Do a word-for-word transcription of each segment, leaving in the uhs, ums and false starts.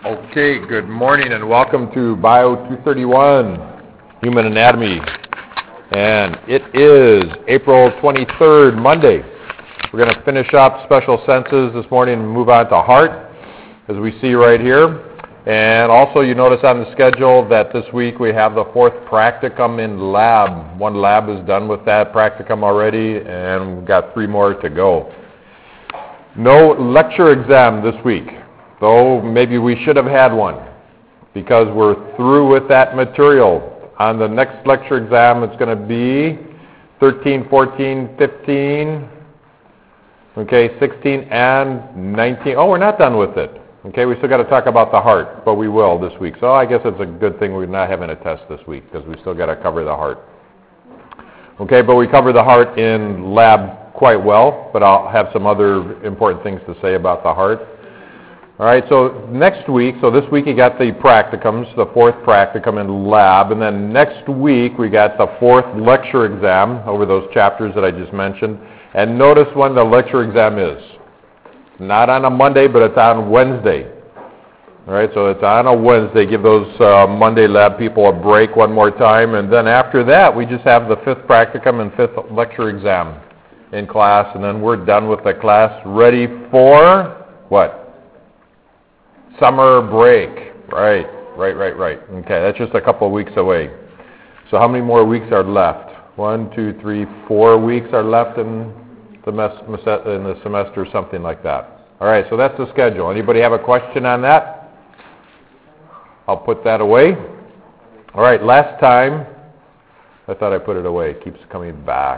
Okay, good morning and welcome to Bio two thirty-one, Human Anatomy. And it is April twenty-third, Monday. We're going to finish up special senses this morning and move on to heart, as we see right here. And also you notice on the schedule that this week we have the fourth practicum in lab. One lab is done with that practicum already, and we've got three more to go. No lecture exam this week, though maybe we should have had one, because we're through with that material. On the next lecture exam, it's going to be thirteen, fourteen, fifteen, okay, sixteen, and nineteen. Oh, we're not done with it. Okay, we still got to talk about the heart, but we will this week. So I guess it's a good thing we're not having a test this week, because we still got to cover the heart. Okay, but we cover the heart in lab quite well, but I'll have some other important things to say about the heart. All right, so next week, so this week you got the practicums, the fourth practicum in lab, and then next week we got the fourth lecture exam over those chapters that I just mentioned. And notice when the lecture exam is. Not on a Monday, but it's on Wednesday. All right, so it's on a Wednesday. Give those uh, Monday lab people a break one more time, and then after that we just have the fifth practicum and fifth lecture exam in class, and then we're done with the class, ready for what? Summer break. Right, right, right, right. Okay, that's just a couple of weeks away. So how many more weeks are left? One, two, three, four weeks are left in the, mes- in the semester, something like that. All right, so that's the schedule. Anybody have a question on that? I'll put that away. All right, last time, I thought I put it away. It keeps coming back.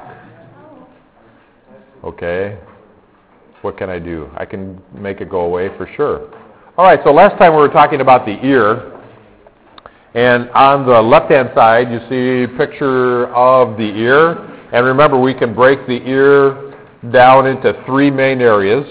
Okay, what can I do? I can make it go away for sure. All right, so last time we were talking about the ear, and on the left-hand side you see a picture of the ear, and remember we can break the ear down into three main areas,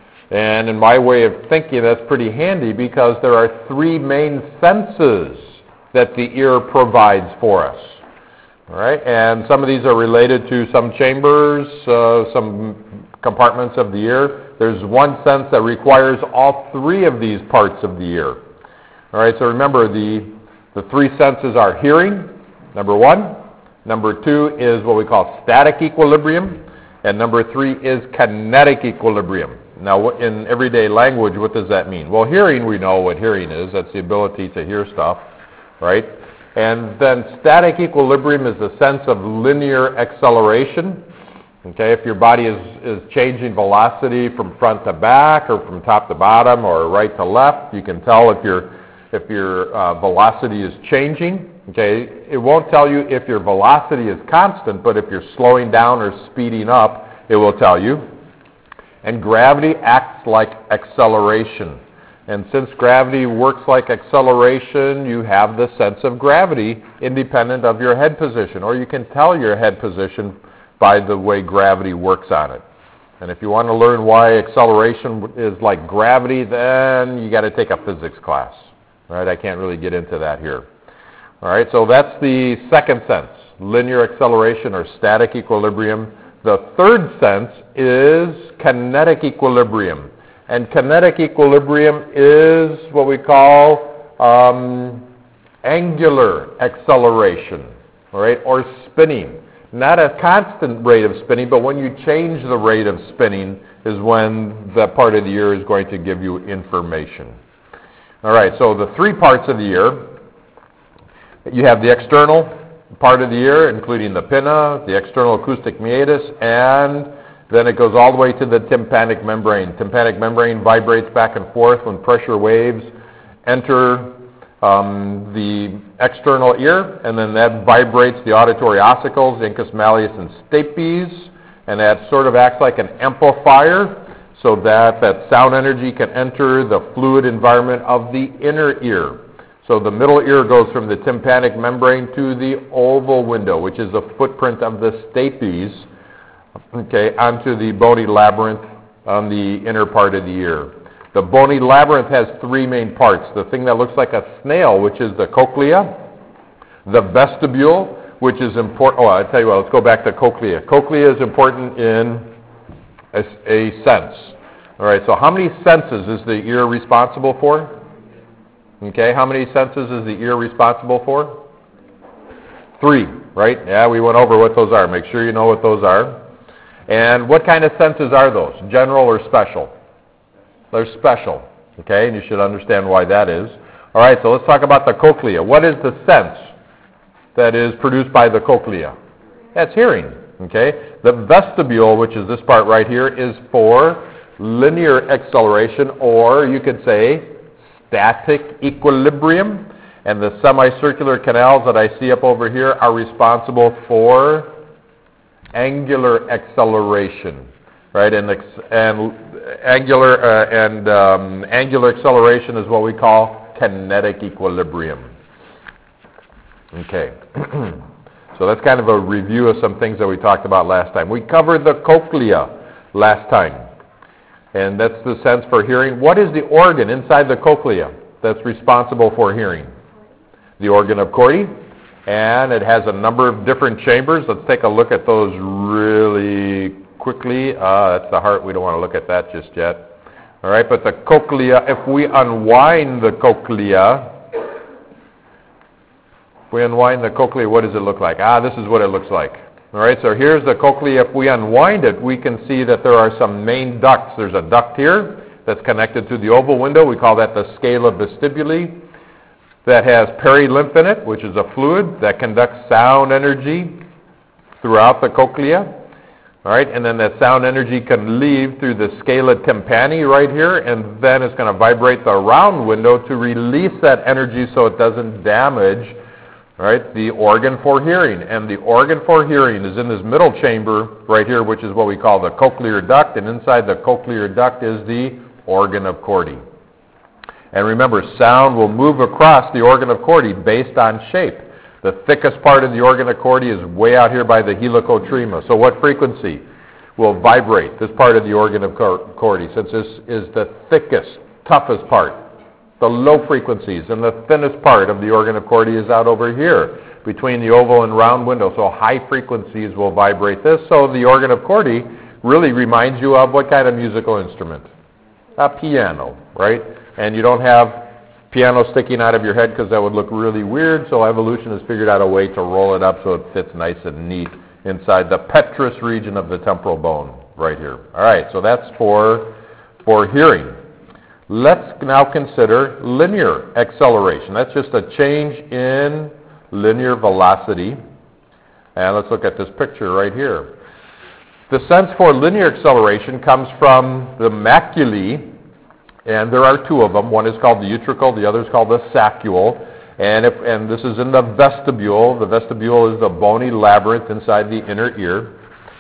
and in my way of thinking that's pretty handy because there are three main senses that the ear provides for us. All right, and some of these are related to some chambers, uh, some compartments of the ear. There's one sense that requires all three of these parts of the ear. All right, so remember the, the three senses are hearing, number one. Number two is what we call static equilibrium. And number three is kinetic equilibrium. Now, in everyday language, what does that mean? Well, hearing, we know what hearing is. That's the ability to hear stuff, right? And then static equilibrium is the sense of linear acceleration. Okay, if your body is, is changing velocity from front to back or from top to bottom or right to left, you can tell if your if your uh, velocity is changing. Okay, it won't tell you if your velocity is constant, but if you're slowing down or speeding up, it will tell you. And gravity acts like acceleration. And since gravity works like acceleration, you have the sense of gravity independent of your head position, or you can tell your head position by the way gravity works on it. And if you want to learn why acceleration is like gravity, then you got to take a physics class. All right, I can't really get into that here. All right, so that's the second sense, linear acceleration or static equilibrium. The third sense is kinetic equilibrium. And kinetic equilibrium is what we call um, angular acceleration, all right, or spinning. Not a constant rate of spinning, but when you change the rate of spinning is when that part of the ear is going to give you information. All right, so the three parts of the ear, you have the external part of the ear, including the pinna, the external acoustic meatus, and then it goes all the way to the tympanic membrane. Tympanic membrane vibrates back and forth when pressure waves enter Um, the external ear, and then that vibrates the auditory ossicles, the incus malleus and stapes, and that sort of acts like an amplifier so that that sound energy can enter the fluid environment of the inner ear. So the middle ear goes from the tympanic membrane to the oval window, which is the footprint of the stapes, okay, onto the bony labyrinth on the inner part of the ear. The bony labyrinth has three main parts. The thing that looks like a snail, which is the cochlea. The vestibule, which is important. Oh, I'll tell you what, let's go back to cochlea. Cochlea is important in a, a sense. All right, so how many senses is the ear responsible for? Okay, how many senses is the ear responsible for? Three, right? Yeah, we went over what those are. Make sure you know what those are. And what kind of senses are those? General or special? They're special, okay? And you should understand why that is. All right, so let's talk about the cochlea. What is the sense that is produced by the cochlea? That's hearing, okay? The vestibule, which is this part right here, is for linear acceleration, or you could say static equilibrium. And the semicircular canals that I see up over here are responsible for angular acceleration, right? And, ex- and angular uh, and um, angular acceleration is what we call kinetic equilibrium. Okay. So that's kind of a review of some things that we talked about last time. We covered the cochlea last time, and that's the sense for hearing. What is the organ inside the cochlea that's responsible for hearing? The organ of Corti, and it has a number of different chambers. Let's take a look at those really quickly. Uh, that's the heart. We don't want to look at that just yet. All right, but the cochlea, if we unwind the cochlea, if we unwind the cochlea, what does it look like? Ah, this is what it looks like. All right, so here's the cochlea. If we unwind it, we can see that there are some main ducts. There's a duct here that's connected to the oval window. We call that the scala vestibuli. That has perilymph in it, which is a fluid that conducts sound energy throughout the cochlea. All right, and then that sound energy can leave through the scala tympani right here, and then it's going to vibrate the round window to release that energy so it doesn't damage, all right, the organ for hearing. And the organ for hearing is in this middle chamber right here, which is what we call the cochlear duct, and inside the cochlear duct is the organ of Corti. And remember, sound will move across the organ of Corti based on shape. The thickest part of the organ of Corti is way out here by the helicotrema. So what frequency will vibrate this part of the organ of Corti? Since this is the thickest, toughest part, the low frequencies, and the thinnest part of the organ of Corti is out over here between the oval and round window. So high frequencies will vibrate this. So the organ of Corti really reminds you of what kind of musical instrument? A piano, right? And you don't have piano sticking out of your head because that would look really weird, so evolution has figured out a way to roll it up so it fits nice and neat inside the petrous region of the temporal bone right here. All right, so that's for, for hearing. Let's now consider linear acceleration. That's just a change in linear velocity. And let's look at this picture right here. The sense for linear acceleration comes from the maculae. And there are two of them. One is called the utricle, the other is called the saccule. And, if, and this is in the vestibule. The vestibule is the bony labyrinth inside the inner ear.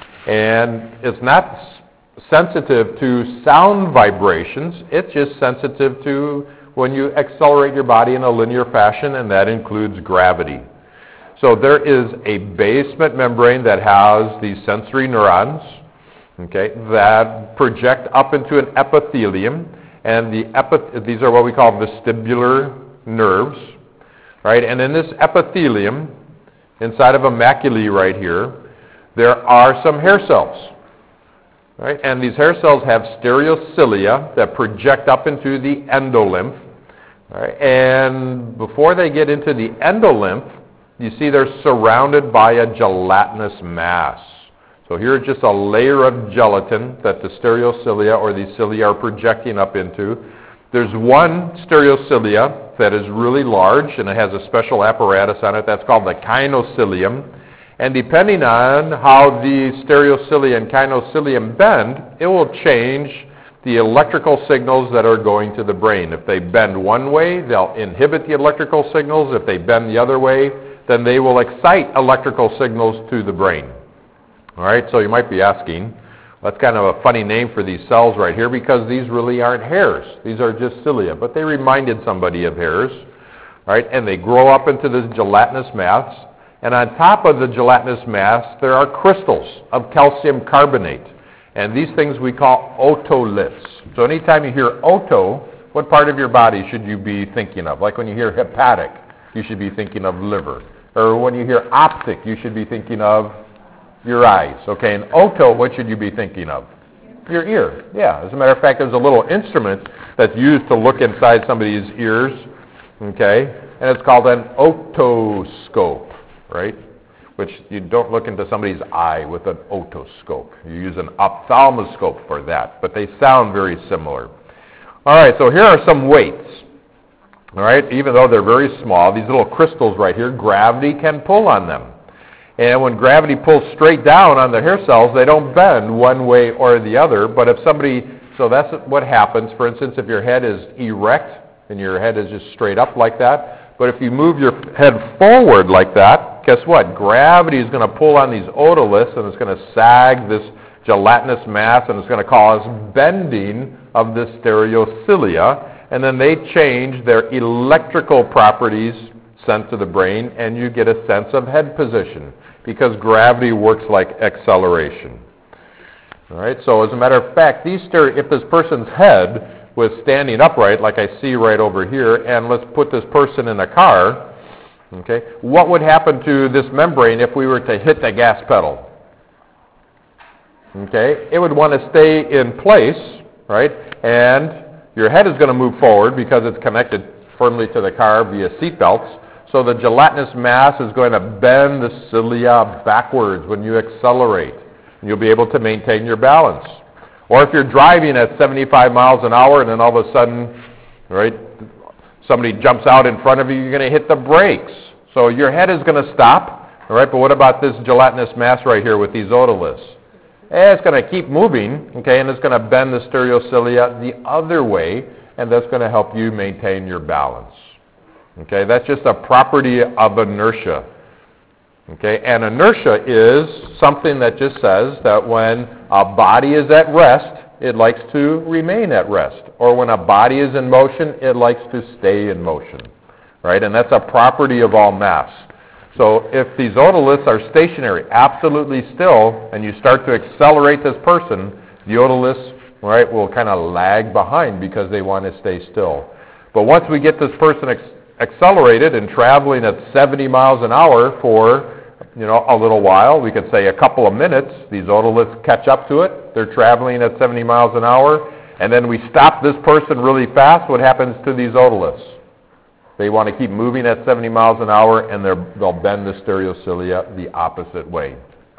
And it's not s- sensitive to sound vibrations. It's just sensitive to when you accelerate your body in a linear fashion, and that includes gravity. So there is a basement membrane that has these sensory neurons, okay, that project up into an epithelium. And the epi- these are what we call vestibular nerves, right? And in this epithelium, inside of a maculae right here, there are some hair cells, right? And these hair cells have stereocilia that project up into the endolymph, right? And before they get into the endolymph, you see they're surrounded by a gelatinous mass. So here's just a layer of gelatin that the stereocilia or these cilia are projecting up into. There's one stereocilia that is really large, and it has a special apparatus on it that's called the kinocilium. And depending on how the stereocilia and kinocilium bend, it will change the electrical signals that are going to the brain. If they bend one way, they'll inhibit the electrical signals. If they bend the other way, then they will excite electrical signals to the brain. All right, so you might be asking, that's kind of a funny name for these cells right here because these really aren't hairs. These are just cilia, but they reminded somebody of hairs, all right, and they grow up into this gelatinous mass, and on top of the gelatinous mass, there are crystals of calcium carbonate, and these things we call otoliths. So anytime you hear oto, what part of your body should you be thinking of? Like when you hear hepatic, you should be thinking of liver. Or when you hear optic, you should be thinking of your eyes. Okay, and oto, what should you be thinking of? Your ear. Yeah, as a matter of fact, there's a little instrument that's used to look inside somebody's ears, okay? And it's called an otoscope, right? Which you don't look into somebody's eye with an otoscope. You use an ophthalmoscope for that, but they sound very similar. All right, so here are some weights. All right, even though they're very small, these little crystals right here, gravity can pull on them. And when gravity pulls straight down on the hair cells, they don't bend one way or the other. But if somebody, so that's what happens. For instance, if your head is erect and your head is just straight up like that, but if you move your head forward like that, guess what? Gravity is going to pull on these otoliths, and it's going to sag this gelatinous mass, and it's going to cause bending of the stereocilia. And then they change their electrical properties sent to the brain, and you get a sense of head position because gravity works like acceleration. All right, so as a matter of fact, these stereo, if this person's head was standing upright, like I see right over here, and let's put this person in a car, okay, what would happen to this membrane if we were to hit the gas pedal? Okay, it would want to stay in place, right, and your head is going to move forward because it's connected firmly to the car via seat belts. So the gelatinous mass is going to bend the cilia backwards when you accelerate. And you'll be able to maintain your balance. Or if you're driving at seventy-five miles an hour and then all of a sudden, right, somebody jumps out in front of you, you're going to hit the brakes. So your head is going to stop. All right, but what about this gelatinous mass right here with these otoliths? Eh, it's going to keep moving, okay, and it's going to bend the stereocilia the other way, and that's going to help you maintain your balance. Okay, that's just a property of inertia. Okay, and inertia is something that just says that when a body is at rest, it likes to remain at rest. Or when a body is in motion, it likes to stay in motion. Right, and that's a property of all mass. So if these otoliths are stationary, absolutely still, and you start to accelerate this person, the otoliths, right, will kind of lag behind because they want to stay still. But once we get this person ex- accelerated and traveling at seventy miles an hour for, you know, a little while, we could say a couple of minutes, these otoliths catch up to it, they're traveling at seventy miles an hour, and then we stop this person really fast, what happens to these otoliths? They want to keep moving at seventy miles an hour, and they'll bend the stereocilia the opposite way.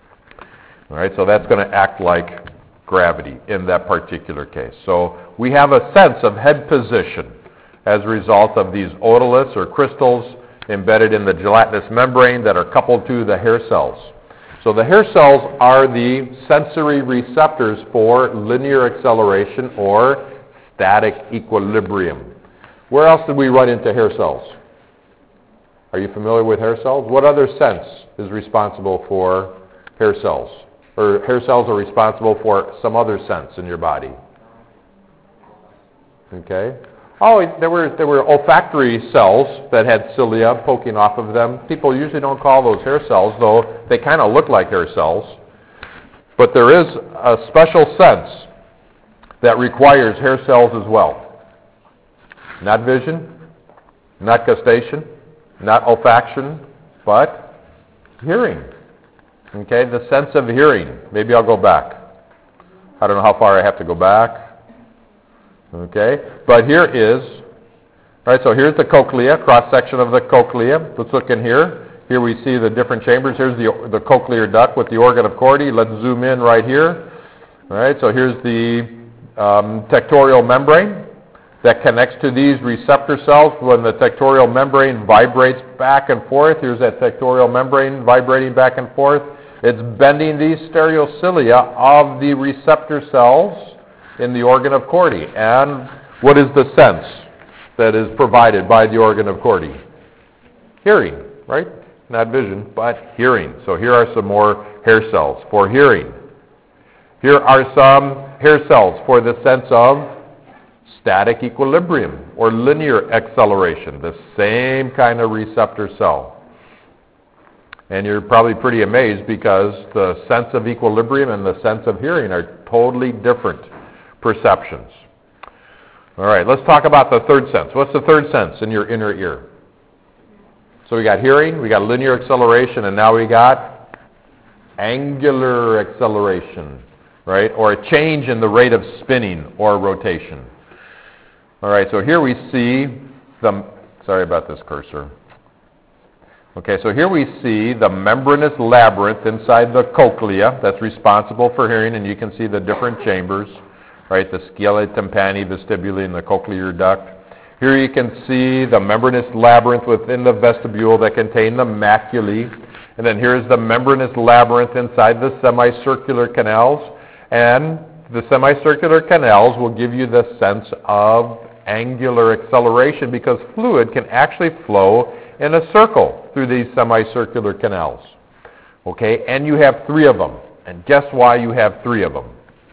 All right, so that's going to act like gravity in that particular case. So we have a sense of head position as a result of these otoliths or crystals embedded in the gelatinous membrane that are coupled to the hair cells. So the hair cells are the sensory receptors for linear acceleration or static equilibrium. Where else did we run into hair cells? Are you familiar with hair cells? What other sense is responsible for hair cells? Or hair cells are responsible for some other sense in your body? Okay. Oh, there were there were olfactory cells that had cilia poking off of them. People usually don't call those hair cells, though they kind of look like hair cells. But there is a special sense that requires hair cells as well. Not vision, not gustation, not olfaction, but hearing. Okay, the sense of hearing. Maybe I'll go back. I don't know how far I have to go back. Okay, but here is, all right, so here's the cochlea, cross-section of the cochlea. Let's look in here. Here we see the different chambers. Here's the, the cochlear duct with the organ of Corti. Let's zoom in right here. All right, so here's the um, tectorial membrane that connects to these receptor cells. When the tectorial membrane vibrates back and forth, here's that tectorial membrane vibrating back and forth. It's bending these stereocilia of the receptor cells in the organ of Corti. And what is the sense that is provided by the organ of Corti? Hearing, right? Not vision, but hearing. So here are some more hair cells for hearing. Here are some hair cells for the sense of static equilibrium or linear acceleration, the same kind of receptor cell. And you're probably pretty amazed because the sense of equilibrium and the sense of hearing are totally different perceptions. All right, let's talk about the third sense. What's the third sense in your inner ear? So we got hearing, we got linear acceleration, and now we got angular acceleration, right? Or a change in the rate of spinning or rotation. All right, so here we see the Sorry about this cursor. Okay, so here we see the membranous labyrinth inside the cochlea that's responsible for hearing, and you can see the different chambers, right? The scala tympani, vestibuli, and the cochlear duct. Here you can see the membranous labyrinth within the vestibule that contain the maculae. And then here's the membranous labyrinth inside the semicircular canals. And the semicircular canals will give you the sense of angular acceleration because fluid can actually flow in a circle through these semicircular canals. Okay, and you have three of them. And guess why you have three of them?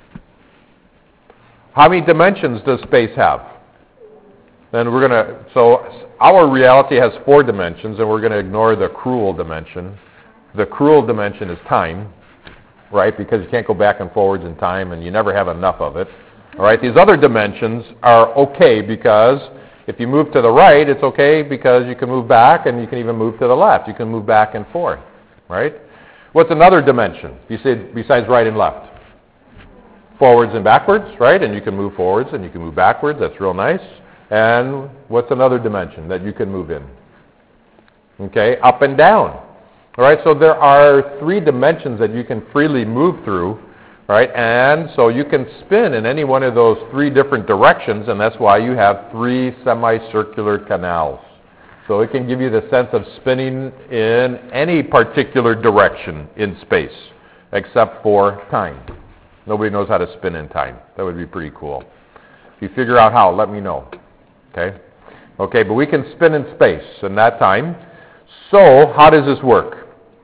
How many dimensions does space have? Then we're going to, so our reality has four dimensions, and we're going to ignore the cruel dimension. The cruel dimension is time, right, because you can't go back and forwards in time, and you never have enough of it. All right, these other dimensions are okay because if you move to the right, it's okay because you can move back, and you can even move to the left. You can move back and forth, right? What's another dimension besides right and left? Forwards and backwards, right? And you can move forwards and you can move backwards. That's real nice. And what's another dimension that you can move in? Okay, up and down. All right, so there are three dimensions that you can freely move through, right? And so you can spin in any one of those three different directions, and that's why you have three semicircular canals. So it can give you the sense of spinning in any particular direction in space, except for time. Nobody knows how to spin in time. That would be pretty cool. If you figure out how, let me know. Okay? Okay, but we can spin in space in that time. So how does this work?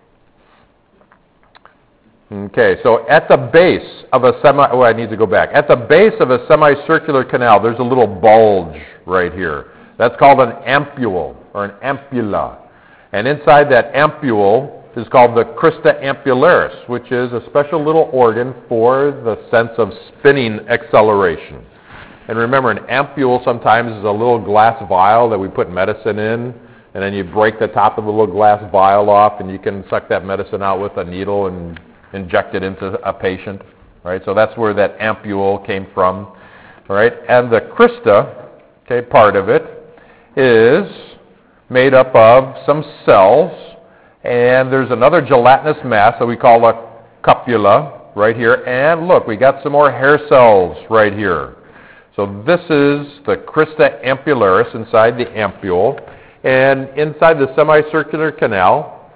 Okay, so at the base of a semi... Oh, I need to go back. At the base of a semicircular canal, there's a little bulge right here. That's called an ampule or an ampulla. And inside that ampule is called the crista ampularis, which is a special little organ for the sense of spinning acceleration. And remember, an ampule sometimes is a little glass vial that we put medicine in, and then you break the top of the little glass vial off, and you can suck that medicine out with a needle and inject it into a patient. Right? So that's where that ampule came from. All right? And the crista, okay, part of it, is made up of some cells, and there's another gelatinous mass that we call a cupula right here. And look, we got some more hair cells right here. So this is the crista ampularis inside the ampule. And inside the semicircular canal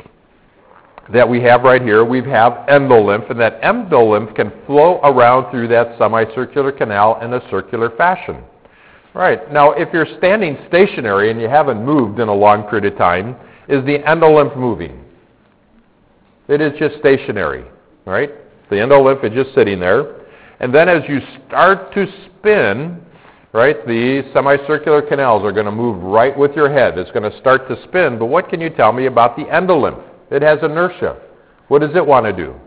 that we have right here, we have endolymph. And that endolymph can flow around through that semicircular canal in a circular fashion. Right. Now, if you're standing stationary and you haven't moved in a long period of time, is the endolymph moving? It is just stationary, right? The endolymph is just sitting there. And then as you start to spin, right, the semicircular canals are going to move right with your head. It's going to start to spin. But what can you tell me about the endolymph? It has inertia. What does it want to do?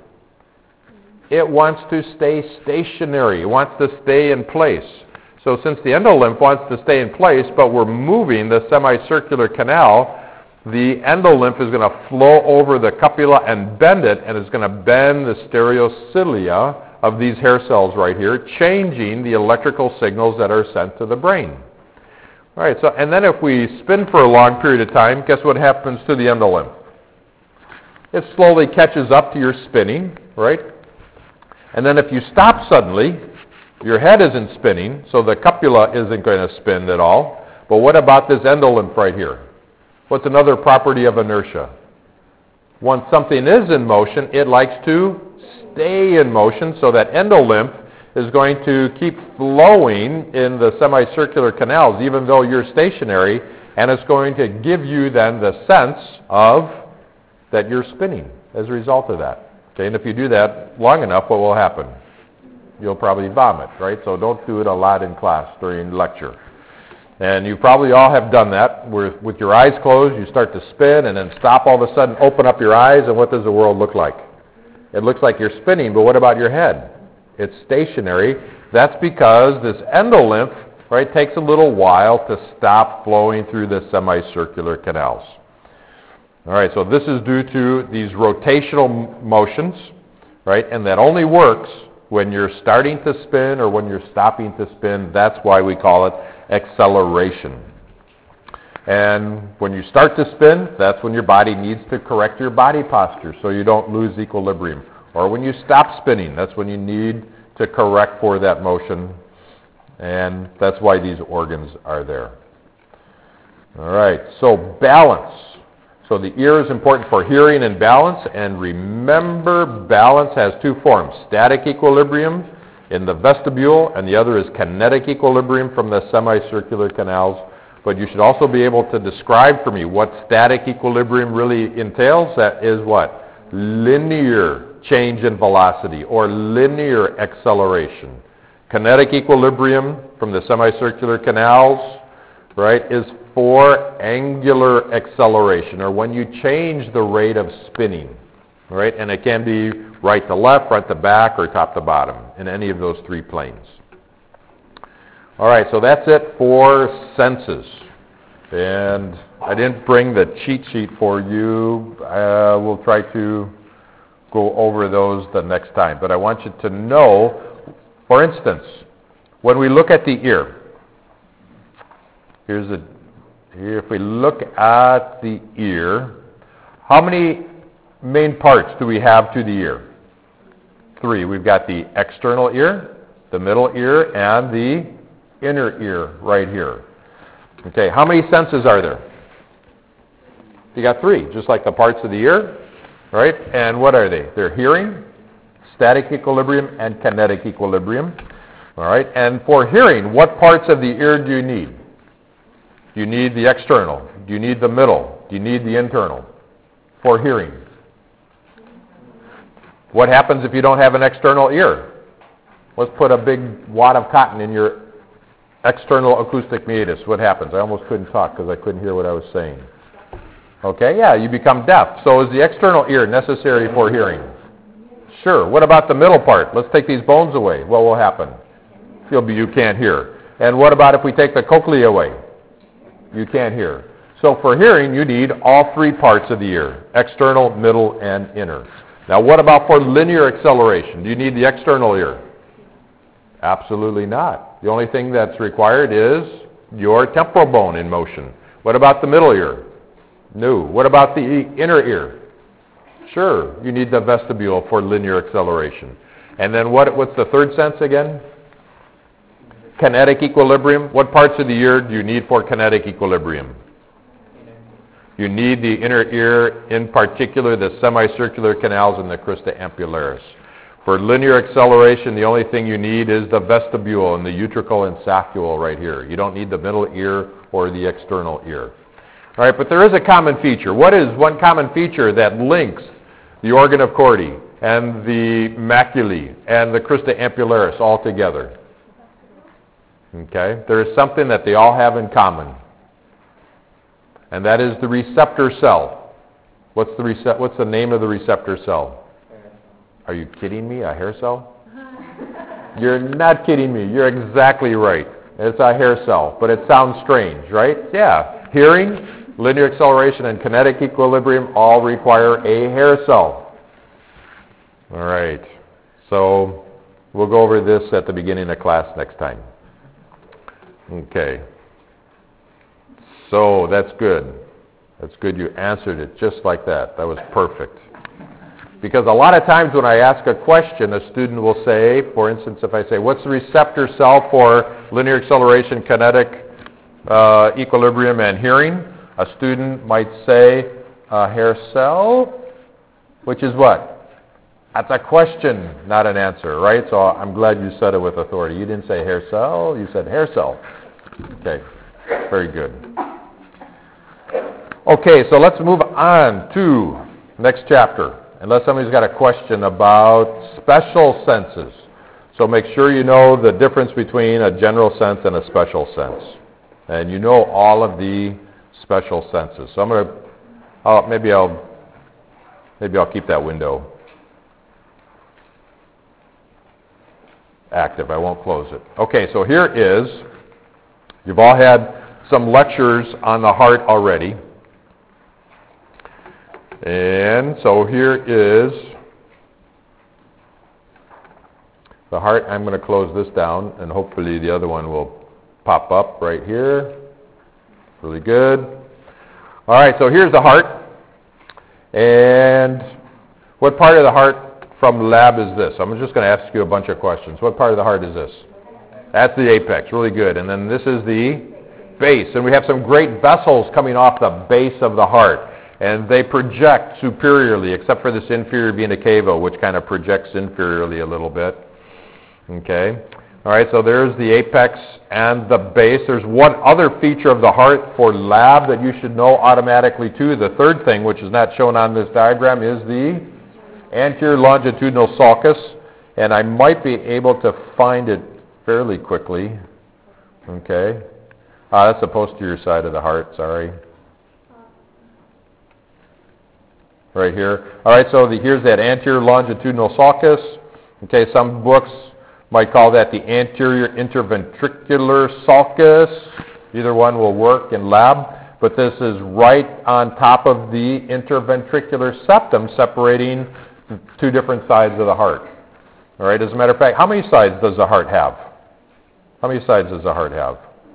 It wants to stay stationary. It wants to stay in place. So since the endolymph wants to stay in place, but we're moving the semicircular canal, the endolymph is going to flow over the cupula and bend it, and it's going to bend the stereocilia of these hair cells right here, changing the electrical signals that are sent to the brain. All right, so, and then if we spin for a long period of time, guess what happens to the endolymph? It slowly catches up to your spinning, right? And then if you stop suddenly, your head isn't spinning, so the cupula isn't going to spin at all. But what about this endolymph right here? What's another property of inertia? Once something is in motion, it likes to stay in motion, so that endolymph is going to keep flowing in the semicircular canals even though you're stationary, and it's going to give you then the sense of that you're spinning as a result of that. Okay, and if you do that long enough, what will happen? You'll probably vomit, right? So don't do it a lot in class during lecture. And you probably all have done that, where with your eyes closed, you start to spin and then stop all of a sudden, open up your eyes, and what does the world look like? It looks like you're spinning, but what about your head? It's stationary. That's because this endolymph, right, takes a little while to stop flowing through the semicircular canals. All right, so this is due to these rotational motions, right, and that only works when you're starting to spin or when you're stopping to spin. That's why we call it acceleration. And when you start to spin, that's when your body needs to correct your body posture so you don't lose equilibrium. Or when you stop spinning, that's when you need to correct for that motion. And that's why these organs are there. All right, so balance. So the ear is important for hearing and balance. And remember, balance has two forms: static equilibrium in the vestibule, and the other is kinetic equilibrium from the semicircular canals. But you should also be able to describe for me what static equilibrium really entails. That is what? Linear change in velocity or linear acceleration. Kinetic equilibrium from the semicircular canals, right, is for angular acceleration, or when you change the rate of spinning, right? And it can be right to left, front to back, or top to bottom in any of those three planes. All right, so that's it for senses. And I didn't bring the cheat sheet for you. Uh, we'll try to go over those the next time. But I want you to know, for instance, when we look at the ear, here's a, here, if we look at the ear, how many main parts do we have to the ear? Three. We've got the external ear, the middle ear, and the inner ear right here. Okay, how many senses are there? You got three, just like the parts of the ear, right? And what are they? They're hearing, static equilibrium, and kinetic equilibrium. All right, and for hearing, what parts of the ear do you need? Do you need the external? Do you need the middle? Do you need the internal for hearing? What happens if you don't have an external ear? Let's put a big wad of cotton in your external acoustic meatus. What happens? I almost couldn't talk because I couldn't hear what I was saying. Okay, yeah, you become deaf. So is the external ear necessary for hearing? Sure. What about the middle part? Let's take these bones away. What will happen? You'll be, you can't hear. And what about if we take the cochlea away? You can't hear. So for hearing, you need all three parts of the ear: external, middle, and inner. Now what about for linear acceleration? Do you need the external ear? Absolutely not. The only thing that's required is your temporal bone in motion. What about the middle ear? No. What about the inner ear? Sure, you need the vestibule for linear acceleration. And then what? What's the third sense again? Kinetic equilibrium. What parts of the ear do you need for kinetic equilibrium? You need the inner ear, in particular the semicircular canals and the crista ampularis. For linear acceleration, the only thing you need is the vestibule and the utricle and saccule right here. You don't need the middle ear or the external ear. All right, but there is a common feature. What is one common feature that links the organ of Corti and the maculae and the crista ampularis all together? Okay, there is something that they all have in common, and that is the receptor cell. What's the rece- What's the name of the receptor cell? Are you kidding me? A hair cell? You're not kidding me. You're exactly right. It's a hair cell, but it sounds strange, right? Yeah. Hearing, linear acceleration, and kinetic equilibrium all require a hair cell. All right. So we'll go over this at the beginning of class next time. Okay. So that's good. That's good. You answered it just like that. That was perfect. Because a lot of times when I ask a question, a student will say, for instance, if I say, what's the receptor cell for linear acceleration, kinetic uh, equilibrium, and hearing? A student might say, a hair cell, which is what? That's a question, not an answer, right? So I'm glad you said it with authority. You didn't say hair cell, you said hair cell. Okay, very good. Okay, so let's move on to next chapter. Unless somebody's got a question about special senses. So make sure you know the difference between a general sense and a special sense. And you know all of the special senses. So I'm going to, oh, maybe I'll, maybe I'll keep that window active. I won't close it. Okay, so here is, you've all had some lectures on the heart already. And so here is the heart. I'm going to close this down, and hopefully the other one will pop up right here. Really good. All right, so here's the heart. And what part of the heart from the lab is this? I'm just going to ask you a bunch of questions. What part of the heart is this? That's the apex. Really good. And then this is the base. And we have some great vessels coming off the base of the heart. And they project superiorly, except for this inferior vena cava, which kind of projects inferiorly a little bit. Okay. All right, so there's the apex and the base. There's one other feature of the heart for lab that you should know automatically too. The third thing, which is not shown on this diagram, is the anterior longitudinal sulcus. And I might be able to find it fairly quickly. Okay. Uh, that's the posterior side of the heart, sorry. Right here. All right, so the, here's that anterior longitudinal sulcus. Okay, some books might call that the anterior interventricular sulcus. Either one will work in lab, but this is right on top of the interventricular septum, separating two different sides of the heart. All right, as a matter of fact, how many sides does the heart have? How many sides does the heart have?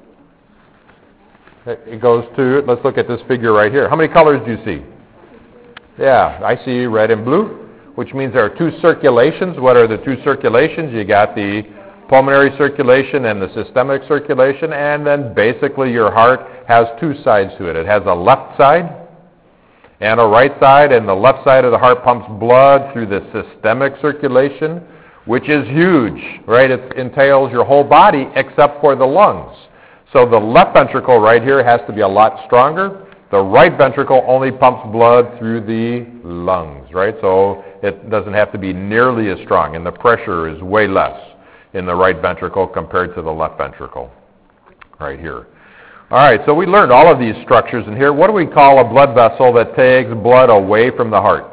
It goes to, let's look at this figure right here. How many colors do you see? Yeah, I see red and blue, which means there are two circulations. What are the two circulations? You got the pulmonary circulation and the systemic circulation, and then basically your heart has two sides to it. It has a left side and a right side, and the left side of the heart pumps blood through the systemic circulation, which is huge, right? It entails your whole body except for the lungs. So the left ventricle right here has to be a lot stronger. The right ventricle only pumps blood through the lungs, right? So it doesn't have to be nearly as strong, and the pressure is way less in the right ventricle compared to the left ventricle right here. All right, so we learned all of these structures in here. What do we call a blood vessel that takes blood away from the heart?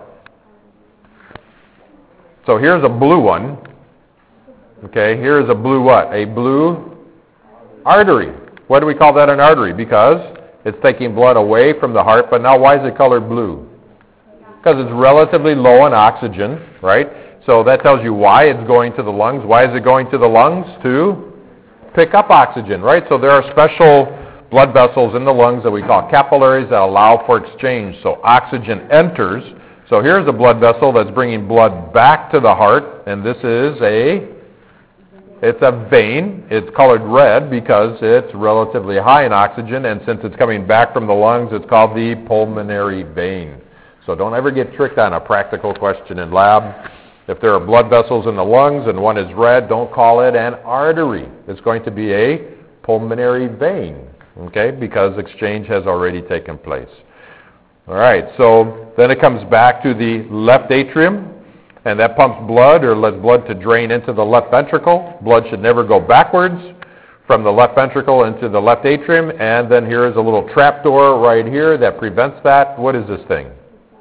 So here's a blue one. Okay, here's a blue what? A blue artery. Why do we call that an artery? Because it's taking blood away from the heart, but now why is it colored blue? Because it's relatively low in oxygen, right? So that tells you why it's going to the lungs. Why is it going to the lungs? To pick up oxygen, right? So there are special blood vessels in the lungs that we call capillaries that allow for exchange. So oxygen enters. So here's a blood vessel that's bringing blood back to the heart, and this is a It's a vein. It's colored red because it's relatively high in oxygen, and since it's coming back from the lungs, it's called the pulmonary vein. So don't ever get tricked on a practical question in lab. If there are blood vessels in the lungs and one is red, don't call it an artery. It's going to be a pulmonary vein, okay, because exchange has already taken place. All right, so then it comes back to the left atrium. And that pumps blood or lets blood to drain into the left ventricle. Blood should never go backwards from the left ventricle into the left atrium. And then here is a little trap door right here that prevents that. What is this thing?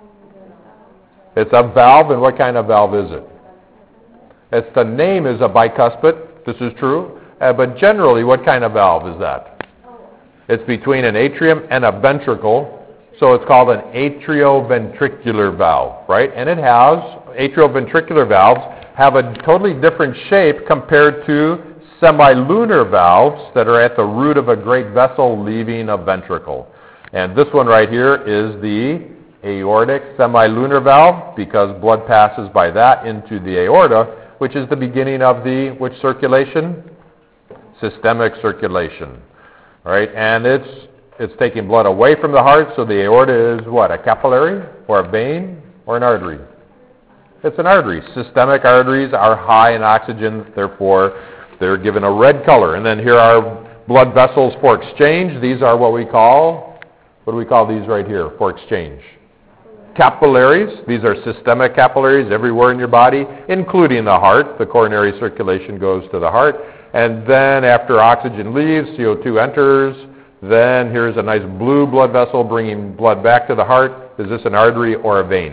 It's a valve, and what kind of valve is it? It's the name is a bicuspid. This is true. Uh, but generally, what kind of valve is that? It's between an atrium and a ventricle. So it's called an atrioventricular valve, right? And it has atrioventricular valves have a totally different shape compared to semilunar valves that are at the root of a great vessel leaving a ventricle. And this one right here is the aortic semilunar valve because blood passes by that into the aorta, which is the beginning of the, which circulation? Systemic circulation. All right, and it's it's taking blood away from the heart, so the aorta is what, a capillary or a vein or an artery? It's an artery. Systemic arteries are high in oxygen, therefore they're given a red color. And then here are blood vessels for exchange. These are what we call, what do we call these right here for exchange? Capillaries. These are systemic capillaries everywhere in your body, including the heart. The coronary circulation goes to the heart. And then after oxygen leaves, C O two enters. Then here's a nice blue blood vessel bringing blood back to the heart. Is this an artery or a vein?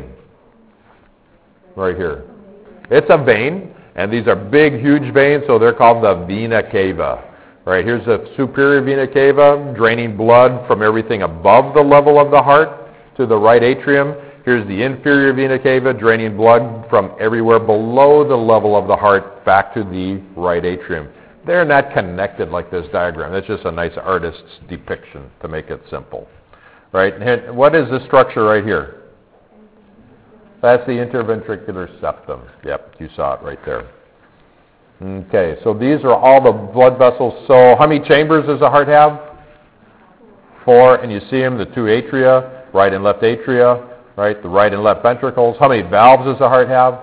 Right here. It's a vein, and these are big, huge veins, so they're called the vena cava. Right, here's the superior vena cava, draining blood from everything above the level of the heart to the right atrium. Here's the inferior vena cava, draining blood from everywhere below the level of the heart back to the right atrium. They're not connected like this diagram. It's just a nice artist's depiction to make it simple. right? And what is this structure right here? That's the interventricular septum. Yep, you saw it right there. Okay, so these are all the blood vessels. So how many chambers does the heart have? Four, and you see them, the two atria, right and left atria, right, the right and left ventricles. How many valves does the heart have?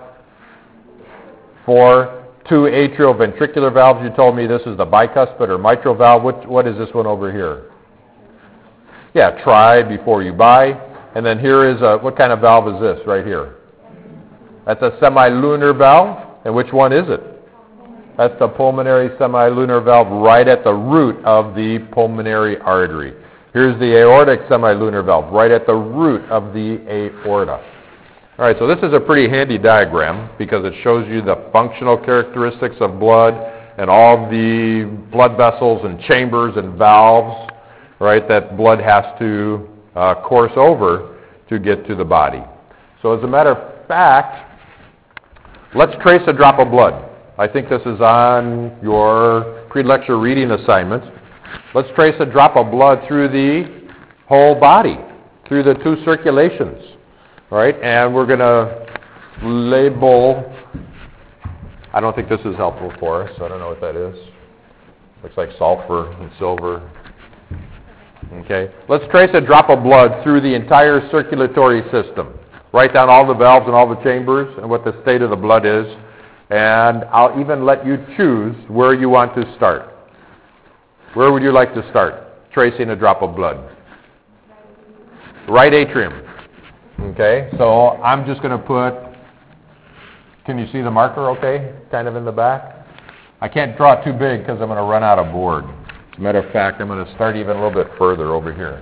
Four. Two atrioventricular valves. You told me this is the bicuspid or mitral valve. What, what is this one over here? Yeah, tri before you buy. And then here is a, what kind of valve is this right here? That's a semilunar valve. And which one is it? That's the pulmonary semilunar valve right at the root of the pulmonary artery. Here's the aortic semilunar valve right at the root of the aorta. All right, so this is a pretty handy diagram because it shows you the functional characteristics of blood and all the blood vessels and chambers and valves, right, that blood has to uh, course over to get to the body. So as a matter of fact, let's trace a drop of blood. I think this is on your pre-lecture reading assignment. Let's trace a drop of blood through the whole body, through the two circulations. Right, and we're going to label, I don't think this is helpful for us, I don't know what that is. Looks like sulfur and silver. Okay, let's trace a drop of blood through the entire circulatory system. Write down all the valves and all the chambers and what the state of the blood is, and I'll even let you choose where you want to start. Where would you like to start tracing a drop of blood? Right atrium. Okay, so I'm just going to put, can you see the marker okay, kind of in the back? I can't draw it too big because I'm going to run out of board. As a matter of fact, I'm going to start even a little bit further over here.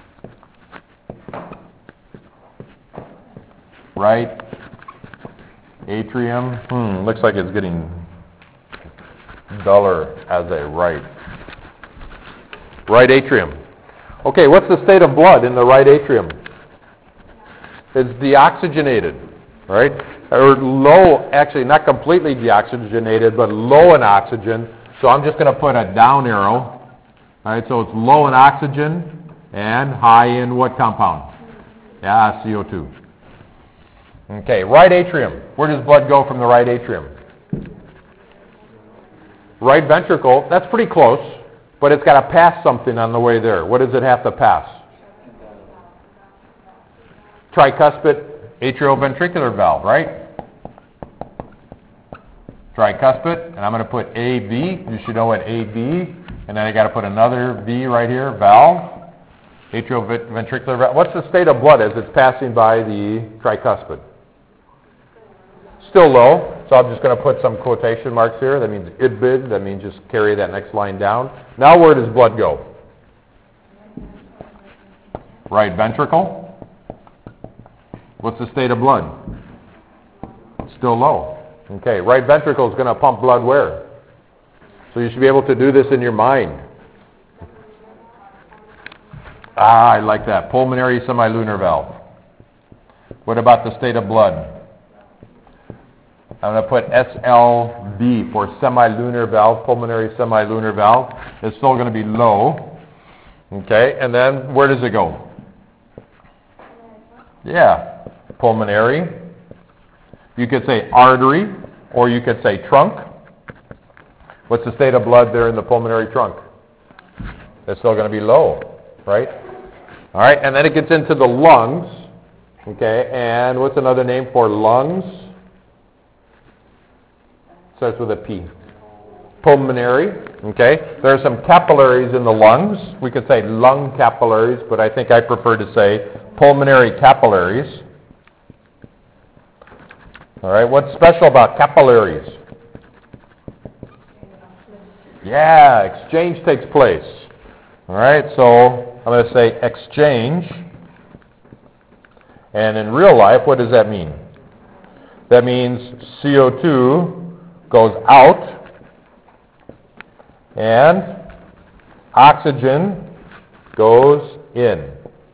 Right atrium, hmm, looks like it's getting duller as I write. Right atrium. Okay, what's the state of blood in the right atrium? It's deoxygenated, right? Or low, actually not completely deoxygenated, but low in oxygen. So I'm just going to put a down arrow. All right, so it's low in oxygen and high in what compound? Yeah, C O two. Okay, right atrium. Where does blood go from the right atrium? Right ventricle. That's pretty close, but it's got to pass something on the way there. What does it have to pass? Tricuspid atrioventricular valve, right? Tricuspid, and I'm going to put A V. You should know what A V, and then I got to put another V right here, valve, atrioventricular valve. What's the state of blood as it's passing by the tricuspid? Still low, so I'm just going to put some quotation marks here. That means I D B I D. That means just carry that next line down. Now where does blood go? Right ventricle. What's the state of blood? Still low. Okay, right ventricle is going to pump blood where? So you should be able to do this in your mind. Ah, I like that. Pulmonary semilunar valve. What about the state of blood? I'm going to put S L V for semilunar valve, pulmonary semilunar valve. It's still going to be low. Okay, and then where does it go? Yeah. Pulmonary. You could say artery, or you could say trunk. What's the state of blood there in the pulmonary trunk? It's still going to be low, right? All right, and then it gets into the lungs. Okay, and what's another name for lungs? Starts with a P. Pulmonary. Okay, there are some capillaries in the lungs. We could say lung capillaries, but I think I prefer to say pulmonary capillaries. All right, what's special about capillaries? Yeah, exchange takes place. All right, so I'm going to say exchange. And in real life, what does that mean? That means C O two goes out and oxygen goes in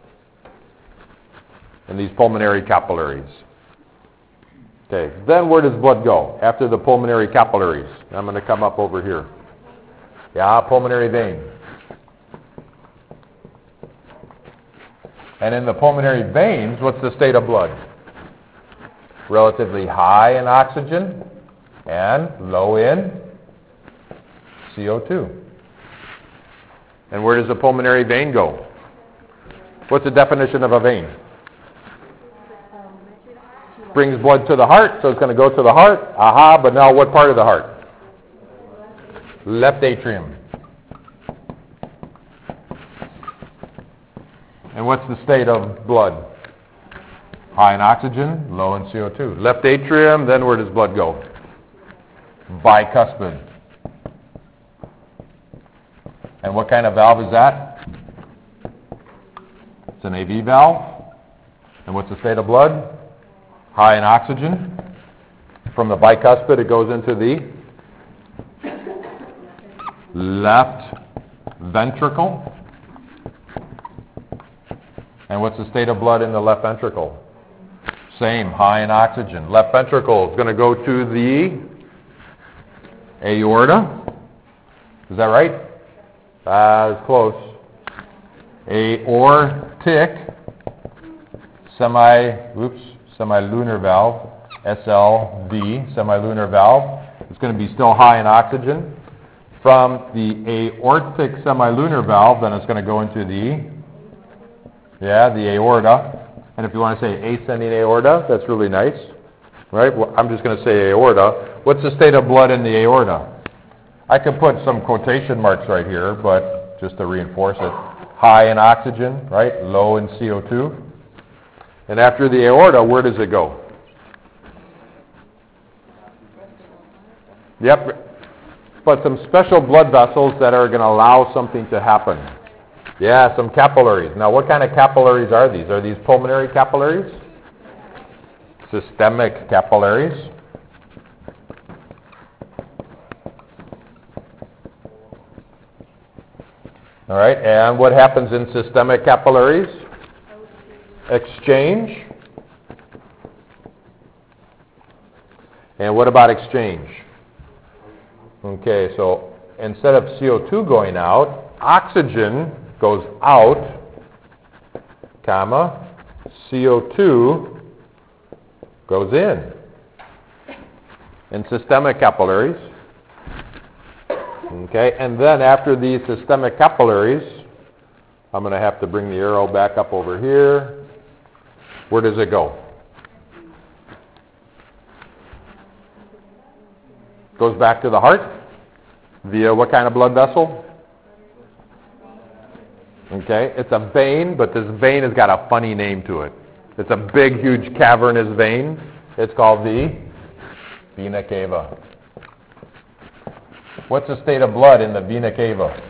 in these pulmonary capillaries. Okay, then where does blood go after the pulmonary capillaries? I'm going to come up over here. Yeah, pulmonary vein. And in the pulmonary veins, what's the state of blood? Relatively high in oxygen and low in C O two. And where does the pulmonary vein go? What's the definition of a vein? Brings blood to the heart, so it's going to go to the heart. Aha, but now what part of the heart? Left atrium. And what's the state of blood? High in oxygen, low in C O two. Left atrium, then where does blood go? Bicuspid. And what kind of valve is that? It's an A V valve. And what's the state of blood? High in oxygen. From the bicuspid, it goes into the left ventricle. And what's the state of blood in the left ventricle? Same, high in oxygen. Left ventricle is going to go to the aorta. Is that right? Uh, it's close. Aortic semi, oops, semilunar valve, S L V, semilunar valve. It's going to be still high in oxygen. From the aortic semilunar valve, then it's going to go into the, yeah, the aorta. And if you want to say ascending aorta, that's really nice. Right? Well, I'm just going to say aorta. What's the state of blood in the aorta? I could put some quotation marks right here, but just to reinforce it. High in oxygen, right? Low in C O two. And after the aorta, where does it go? Yep. But some special blood vessels that are going to allow something to happen. Yeah, some capillaries. Now, what kind of capillaries are these? Are these pulmonary capillaries? Systemic capillaries. All right, and what happens in systemic capillaries? Exchange. And what about exchange? Okay, so instead of C O two going out, oxygen goes out, comma, C O two goes in. In systemic capillaries. Okay, and then after these systemic capillaries, I'm going to have to bring the arrow back up over here. Where does it go? Goes back to the heart via what kind of blood vessel? Okay, it's a vein, but this vein has got a funny name to it. It's a big, huge, cavernous vein. It's called the vena cava. What's the state of blood in the vena cava?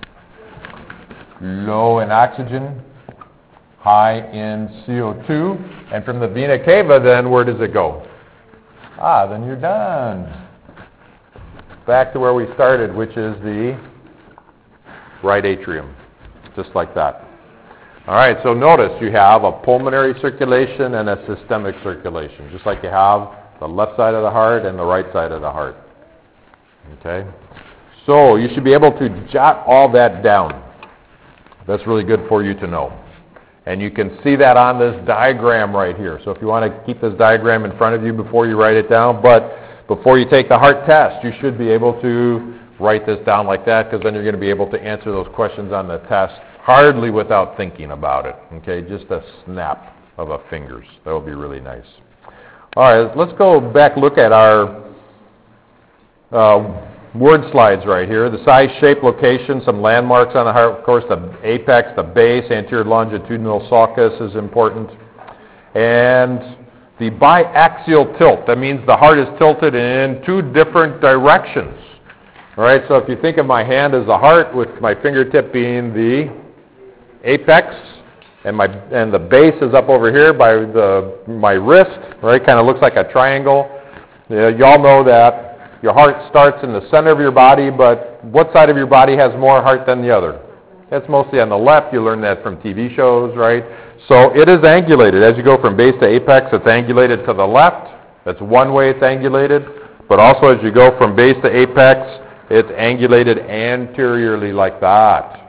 Low in oxygen, high in C O two. And from the vena cava, then, where does it go? Ah, then you're done. Back to where we started, which is the right atrium. Just like that. All right, so notice you have a pulmonary circulation and a systemic circulation, just like you have the left side of the heart and the right side of the heart. Okay? So you should be able to jot all that down. That's really good for you to know. And you can see that on this diagram right here. So if you want to keep this diagram in front of you before you write it down, but before you take the heart test, you should be able to write this down like that, because then you're going to be able to answer those questions on the test hardly without thinking about it. Okay, just a snap of a fingers. That will be really nice. All right, let's go back, look at our uh, word slides right here. The size, shape, location, some landmarks on the heart. Of course, the apex, the base, anterior longitudinal sulcus is important. And the biaxial tilt. That means the heart is tilted in two different directions. All right, so if you think of my hand as the heart, with my fingertip being the apex, and my and the base is up over here by the my wrist, right? Kind of looks like a triangle. Uh, y'all know that your heart starts in the center of your body, but what side of your body has more heart than the other? That's mostly on the left. You learn that from T V shows, right? So it is angulated. As you go from base to apex, it's angulated to the left. That's one way it's angulated. But also as you go from base to apex, it's angulated anteriorly like that.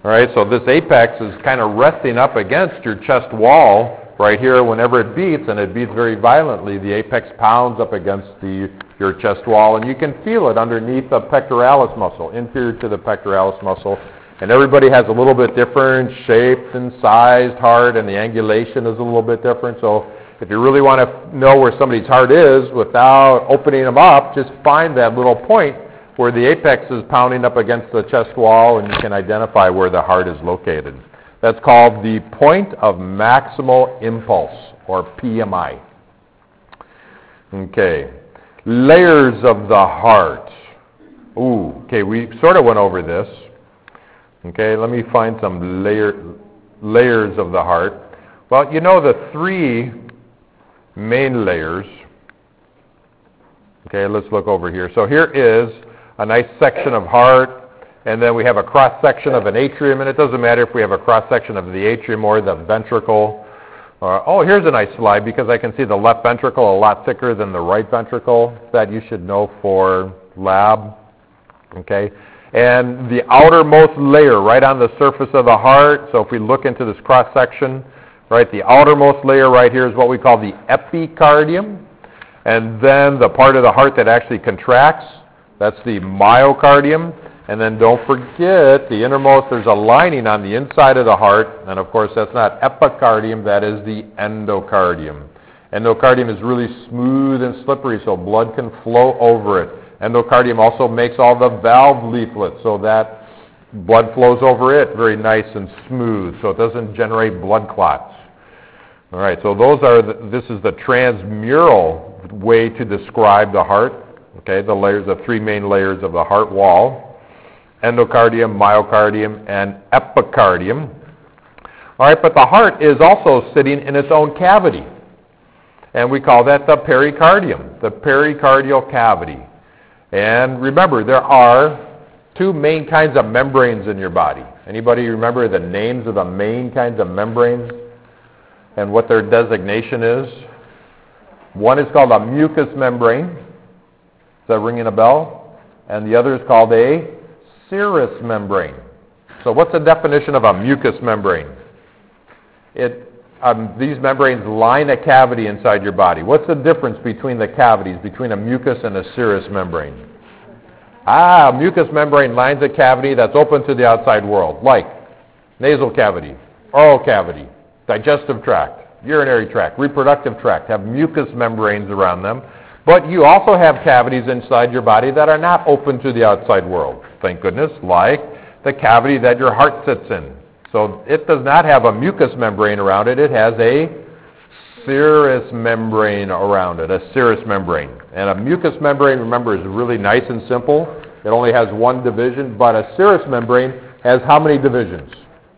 All right, so this apex is kind of resting up against your chest wall right here. Whenever it beats, and it beats very violently, the apex pounds up against the your chest wall, and you can feel it underneath the pectoralis muscle, inferior to the pectoralis muscle. And everybody has a little bit different shaped and sized heart, and the angulation is a little bit different. So if you really want to know where somebody's heart is without opening them up, just find that little point where the apex is pounding up against the chest wall, and you can identify where the heart is located. That's called the point of maximal impulse, or P M I. Okay. Layers of the heart. Ooh, okay, we sort of went over this. Okay, let me find some layer, layers of the heart. Well, you know the three main layers. Okay, let's look over here. So here is a nice section of heart, and then we have a cross-section of an atrium, and it doesn't matter if we have a cross-section of the atrium or the ventricle. Uh, oh, here's a nice slide because I can see the left ventricle a lot thicker than the right ventricle. That you should know for lab. Okay, and the outermost layer right on the surface of the heart, so if we look into this cross-section, right, the outermost layer right here is what we call the epicardium, and then the part of the heart that actually contracts, that's the myocardium. And then don't forget, the innermost, there's a lining on the inside of the heart, and of course that's not epicardium, that is the endocardium. Endocardium is really smooth and slippery, so blood can flow over it. Endocardium also makes all the valve leaflets, so that blood flows over it very nice and smooth, so it doesn't generate blood clots. All right, so those are the, this is the transmural way to describe the heart. Okay, the layers, the three main layers of the heart wall. Endocardium, myocardium, and epicardium. All right, but the heart is also sitting in its own cavity, and we call that the pericardium, the pericardial cavity. And remember, there are two main kinds of membranes in your body. Anybody remember the names of the main kinds of membranes and what their designation is? One is called a mucous membrane. Is that ringing a bell? And the other is called a serous membrane. So what's the definition of a mucous membrane? It, um, these membranes line a cavity inside your body. What's the difference between the cavities, between a mucous and a serous membrane? Ah, a mucous membrane lines a cavity that's open to the outside world, like nasal cavity, oral cavity, digestive tract, urinary tract, reproductive tract, have mucous membranes around them. But you also have cavities inside your body that are not open to the outside world, thank goodness, like the cavity that your heart sits in. So it does not have a mucous membrane around it. It has a serous membrane around it, a serous membrane. And a mucous membrane, remember, is really nice and simple. It only has one division, but a serous membrane has how many divisions?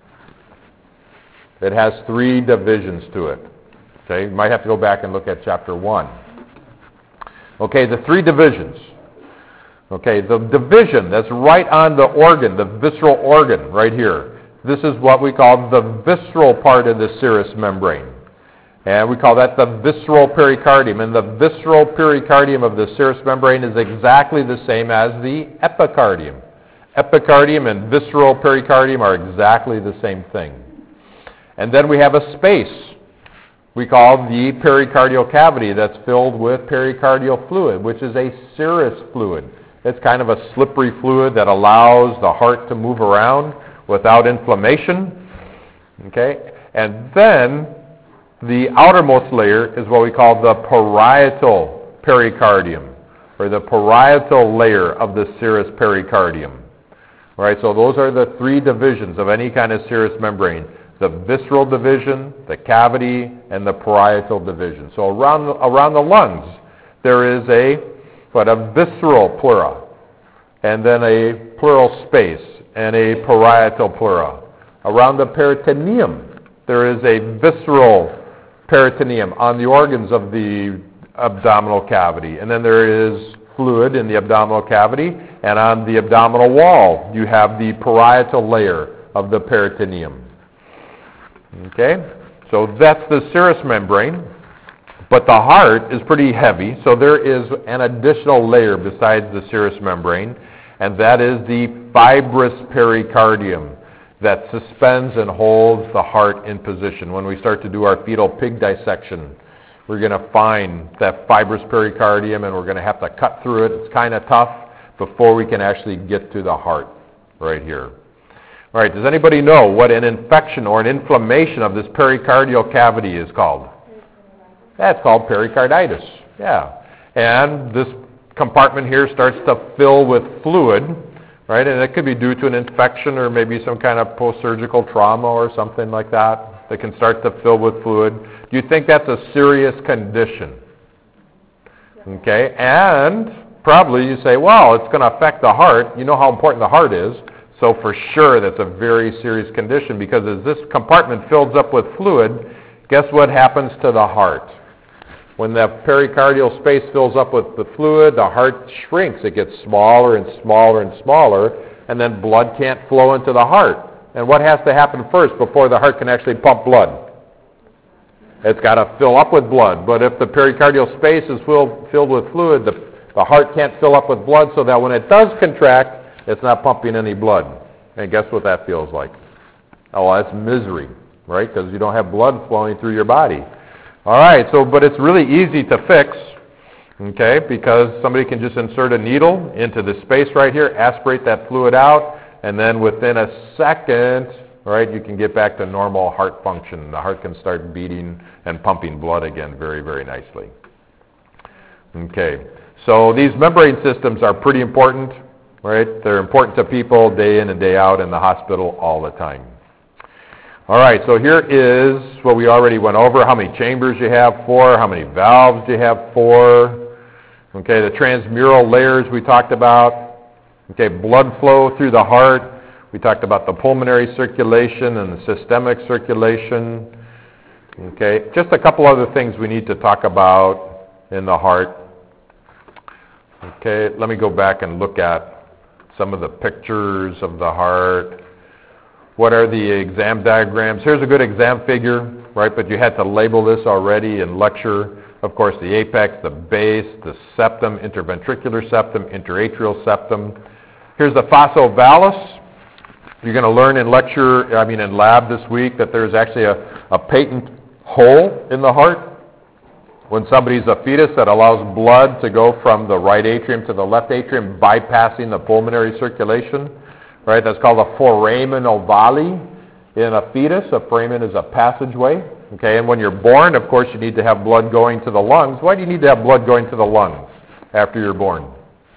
It has three divisions to it. Okay, you might have to go back and look at chapter one. Okay, the three divisions. Okay, the division that's right on the organ, the visceral organ right here. This is what we call the visceral part of the serous membrane. And we call that the visceral pericardium. And the visceral pericardium of the serous membrane is exactly the same as the epicardium. Epicardium and visceral pericardium are exactly the same thing. And then we have a space we call the pericardial cavity that's filled with pericardial fluid, which is a serous fluid. It's kind of a slippery fluid that allows the heart to move around without inflammation. Okay? And then the outermost layer is what we call the parietal pericardium, or the parietal layer of the serous pericardium. All right, so those are the three divisions of any kind of serous membrane. The visceral division, the cavity, and the parietal division. So around the, around the lungs, there is a, what, a visceral pleura, and then a pleural space, and a parietal pleura. Around the peritoneum, there is a visceral peritoneum on the organs of the abdominal cavity. And then there is fluid in the abdominal cavity, and on the abdominal wall, you have the parietal layer of the peritoneum. Okay, so that's the serous membrane, but the heart is pretty heavy, so there is an additional layer besides the serous membrane, and that is the fibrous pericardium. that suspends and holds the heart in position. When we start to do our fetal pig dissection, we're going to find that fibrous pericardium, and we're going to have to cut through it. It's kind of tough before we can actually get to the heart right here. All right, does anybody know what an infection or an inflammation of this pericardial cavity is called? That's called pericarditis. Yeah. And this compartment here starts to fill with fluid, right? And it could be due to an infection or maybe some kind of post-surgical trauma or something like that that can start to fill with fluid. Do you think that's a serious condition? Okay. And probably you say, well, it's going to affect the heart. You know how important the heart is. So for sure that's a very serious condition, because as this compartment fills up with fluid, guess what happens to the heart? When the pericardial space fills up with the fluid, the heart shrinks. It gets smaller and smaller and smaller, and then blood can't flow into the heart. And what has to happen first before the heart can actually pump blood? It's got to fill up with blood. But if the pericardial space is filled, filled with fluid, the, the heart can't fill up with blood, so that when it does contract, it's not pumping any blood. And guess what that feels like? Oh, that's misery, right? Because you don't have blood flowing through your body. All right, so, but it's really easy to fix, okay, because somebody can just insert a needle into the space right here, aspirate that fluid out, and then within a second, right, you can get back to normal heart function. The heart can start beating and pumping blood again very, very nicely. Okay, so these membrane systems are pretty important, right? They're important to people day in and day out in the hospital all the time. All right, so here is what we already went over, how many chambers you have, four, how many valves you have, four. Okay, the transmural layers we talked about. Okay, blood flow through the heart. We talked about the pulmonary circulation and the systemic circulation. Okay, just a couple other things we need to talk about in the heart. Okay, let me go back and look at some of the pictures of the heart. What are the exam diagrams? Here's a good exam figure, right? But you had to label this already in lecture. Of course, the apex, the base, the septum, interventricular septum, interatrial septum. Here's the fossa ovalis. You're going to learn in lecture, I mean in lab this week, that there's actually a, a patent hole in the heart when somebody's a fetus that allows blood to go from the right atrium to the left atrium, bypassing the pulmonary circulation. Right, that's called a foramen ovale in a fetus. A foramen is a passageway. Okay, and when you're born, of course, you need to have blood going to the lungs. Why do you need to have blood going to the lungs after you're born?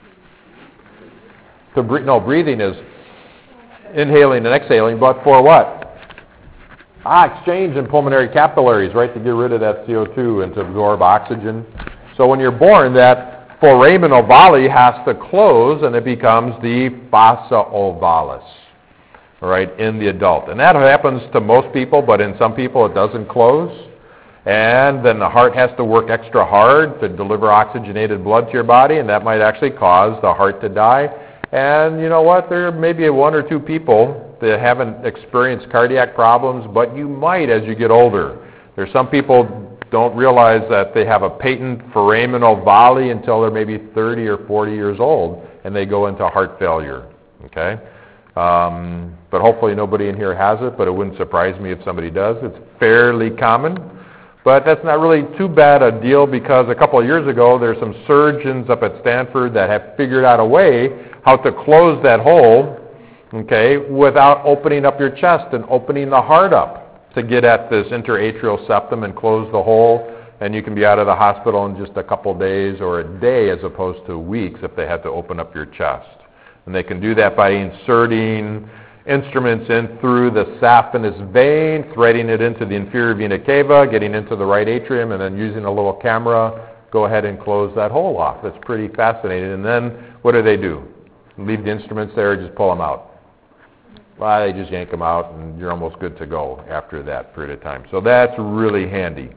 To breathe, no, breathing is inhaling and exhaling, but for what? Ah, exchange in pulmonary capillaries, right, to get rid of that C O two and to absorb oxygen. So when you're born, that foramen ovale has to close, and it becomes the fossa ovalis, right, in the adult. And that happens to most people, but in some people it doesn't close. And then the heart has to work extra hard to deliver oxygenated blood to your body, and that might actually cause the heart to die. And you know what? There may be one or two people that haven't experienced cardiac problems, but you might as you get older. There's some people don't realize that they have a patent foramen ovale until they're maybe thirty or forty years old, and they go into heart failure, okay? Um, but hopefully nobody in here has it, but it wouldn't surprise me if somebody does. It's fairly common, but that's not really too bad a deal, because a couple of years ago there's some surgeons up at Stanford that have figured out a way how to close that hole, okay, without opening up your chest and opening the heart up to get at this interatrial septum and close the hole, and you can be out of the hospital in just a couple days or a day as opposed to weeks if they had to open up your chest. And they can do that by inserting instruments in through the saphenous vein, threading it into the inferior vena cava, getting into the right atrium, and then using a little camera, go ahead and close that hole off. It's pretty fascinating. And then what do they do? Leave the instruments there, just pull them out. Well, they just yank them out, and you're almost good to go after that period of time. So that's really handy.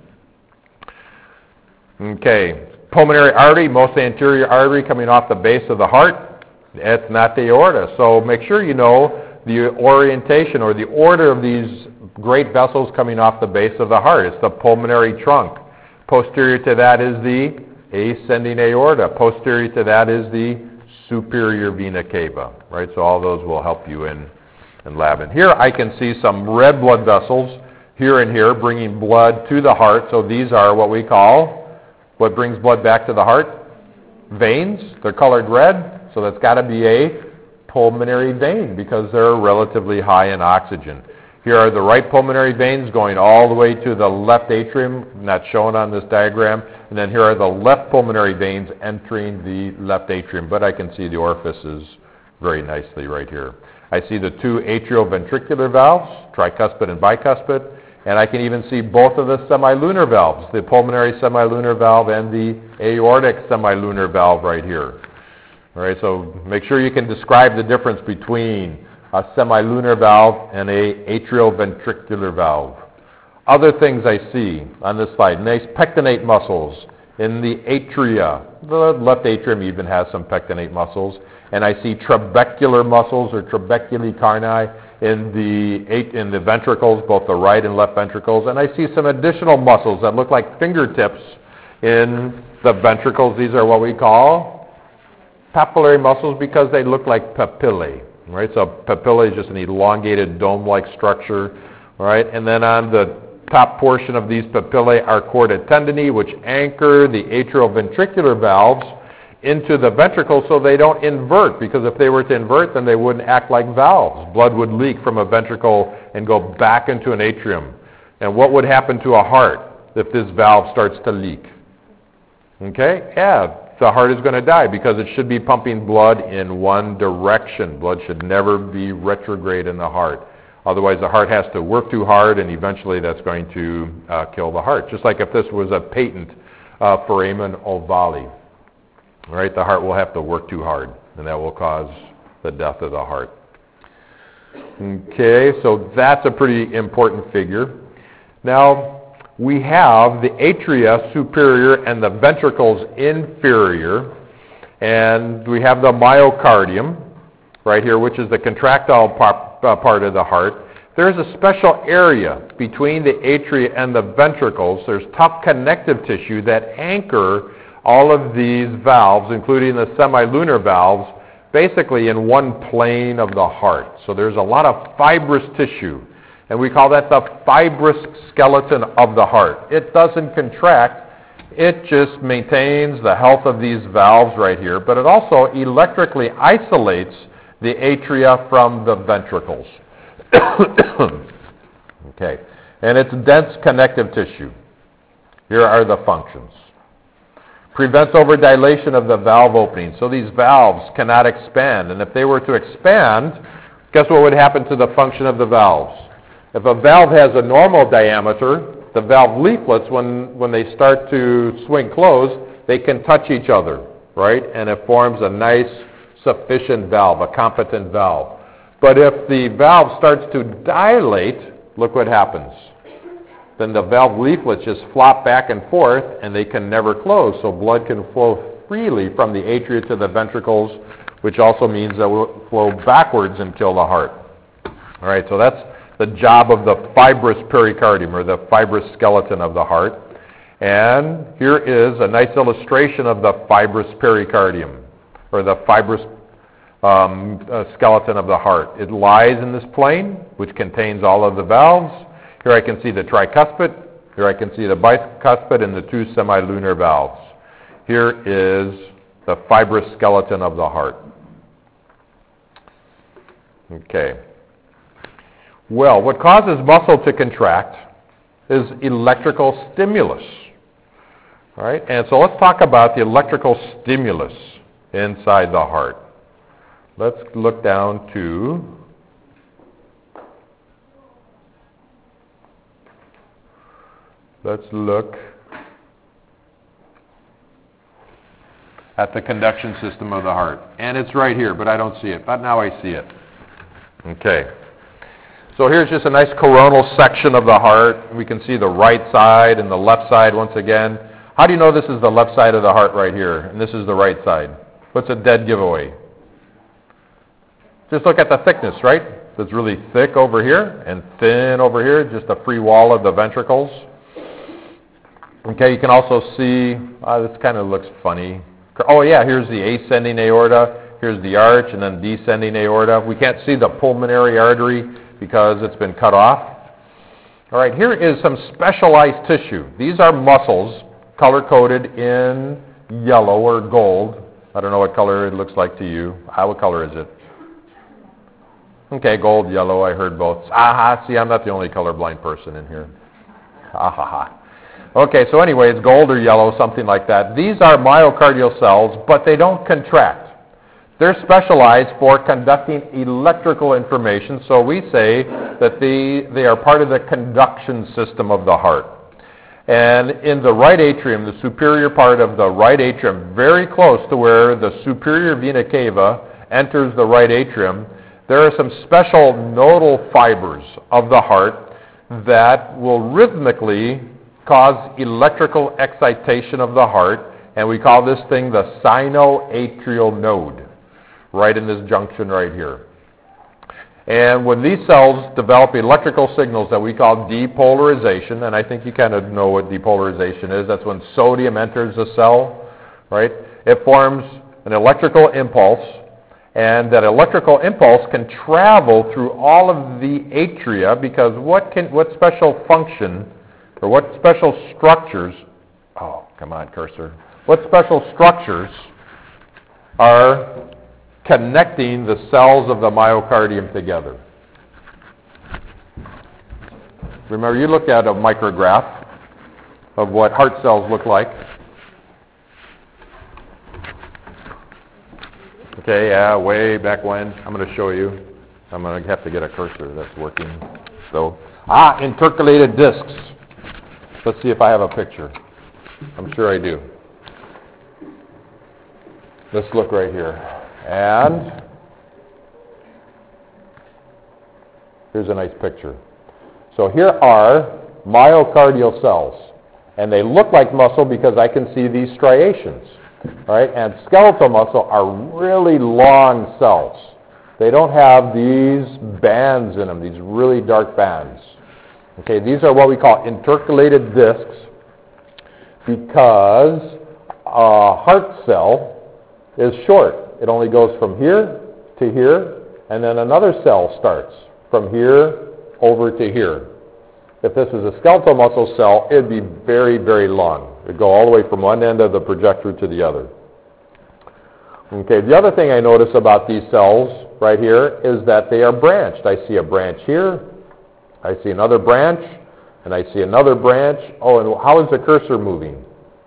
Okay, pulmonary artery, most anterior artery coming off the base of the heart. It's not the aorta. So make sure you know the orientation or the order of these great vessels coming off the base of the heart. It's the pulmonary trunk. Posterior to that is the ascending aorta. Posterior to that is the superior vena cava. Right. So all those will help you in and lab. And here I can see some red blood vessels here and here bringing blood to the heart. So these are what we call, what brings blood back to the heart? Veins. They're colored red, so that's got to be a pulmonary vein because they're relatively high in oxygen. Here are the right pulmonary veins going all the way to the left atrium, not shown on this diagram. And then here are the left pulmonary veins entering the left atrium, but I can see the orifices very nicely right here. I see the two atrioventricular valves, tricuspid and bicuspid, and I can even see both of the semilunar valves, the pulmonary semilunar valve and the aortic semilunar valve right here. All right, so make sure you can describe the difference between a semilunar valve and a atrioventricular valve. Other things I see on this slide, nice pectinate muscles in the atria. The left atrium even has some pectinate muscles. And I see trabecular muscles or trabeculae carni in the, in the ventricles, both the right and left ventricles. And I see some additional muscles that look like fingertips in the ventricles. These are what we call papillary muscles because they look like papillae. Right? So papillae is just an elongated dome-like structure. Right? And then on the top portion of these papillae are chordae tendineae, which anchor the atrioventricular valves into the ventricle so they don't invert, because if they were to invert, then they wouldn't act like valves. Blood would leak from a ventricle and go back into an atrium. And what would happen to a heart if this valve starts to leak? Okay? Yeah, the heart is going to die because it should be pumping blood in one direction. Blood should never be retrograde in the heart. Otherwise, the heart has to work too hard, and eventually that's going to uh, kill the heart. Just like if this was a patent uh, foramen ovale. All right, the heart will have to work too hard, and that will cause the death of the heart. Okay, so that's a pretty important figure. Now, we have the atria superior and the ventricles inferior, and we have the myocardium right here, which is the contractile part, uh, part of the heart. There's a special area between the atria and the ventricles. There's tough connective tissue that anchor all of these valves, including the semilunar valves, basically in one plane of the heart. So there's a lot of fibrous tissue, and we call that the fibrous skeleton of the heart. It doesn't contract. It just maintains the health of these valves right here, but it also electrically isolates the atria from the ventricles. Okay, and it's dense connective tissue. Here are the functions. Prevents overdilation of the valve opening, so these valves cannot expand. And if they were to expand, guess what would happen to the function of the valves? If a valve has a normal diameter, the valve leaflets, when, when they start to swing closed, they can touch each other, right? And it forms a nice, sufficient valve, a competent valve. But if the valve starts to dilate, look what happens. Then the valve leaflets just flop back and forth, and they can never close. So blood can flow freely from the atria to the ventricles, which also means that it will flow backwards and kill the heart. All right, so that's the job of the fibrous pericardium, or the fibrous skeleton of the heart. And here is a nice illustration of the fibrous pericardium, or the fibrous um, uh, skeleton of the heart. It lies in this plane, which contains all of the valves. Here I can see the tricuspid. Here I can see the bicuspid and the two semilunar valves. Here is the fibrous skeleton of the heart. Okay. Well, what causes muscle to contract is electrical stimulus. All right? And so let's talk about the electrical stimulus inside the heart. Let's look down to Let's look at the conduction system of the heart. And it's right here, but I don't see it. But now I see it. Okay. So here's just a nice coronal section of the heart. We can see the right side and the left side once again. How do you know this is the left side of the heart right here, and this is the right side? What's a dead giveaway? Just look at the thickness, right? It's really thick over here and thin over here, just a free wall of the ventricles. Okay, you can also see, uh, this kind of looks funny. Oh yeah, here's the ascending aorta, Here's the arch, and then descending aorta. We can't see the pulmonary artery because it's been cut off. All right, here is some specialized tissue. These are muscles color-coded in yellow or gold. I don't know what color it looks like to you. How, what color is it? Okay, gold, yellow, I heard both. Aha, see, I'm not the only colorblind person in here. Ha ha ha. Okay, so anyway, it's gold or yellow, something like that. These are myocardial cells, but they don't contract. They're specialized for conducting electrical information, so we say that the, they are part of the conduction system of the heart. And in the right atrium, the superior part of the right atrium, very close to where the superior vena cava enters the right atrium, there are some special nodal fibers of the heart that will rhythmically cause electrical excitation of the heart, and we call this thing the sinoatrial node, right in this junction right here. And when these cells develop electrical signals that we call depolarization, and I think you kind of know what depolarization is, that's when sodium enters the cell, right? It forms an electrical impulse, and that electrical impulse can travel through all of the atria because what can what special function or what special structures, oh, come on, cursor, what special structures are connecting the cells of the myocardium together? Remember, you looked at a micrograph of what heart cells look like. Okay, yeah, way back when. I'm going to show you. I'm going to have to get a cursor that's working. So, ah, intercalated discs. Let's see if I have a picture. I'm sure I do. Let's look right here. And here's a nice picture. So here are myocardial cells. And they look like muscle because I can see these striations. All right? And skeletal muscle are really long cells. They don't have these bands in them, these really dark bands. Okay, these are what we call intercalated discs because a heart cell is short. It only goes from here to here, and then another cell starts from here over to here. If this is a skeletal muscle cell, it would be very, very long. It would go all the way from one end of the projector to the other. Okay, the other thing I notice about these cells right here is that they are branched. I see a branch here, I see another branch, and I see another branch. Oh, and how is the cursor moving?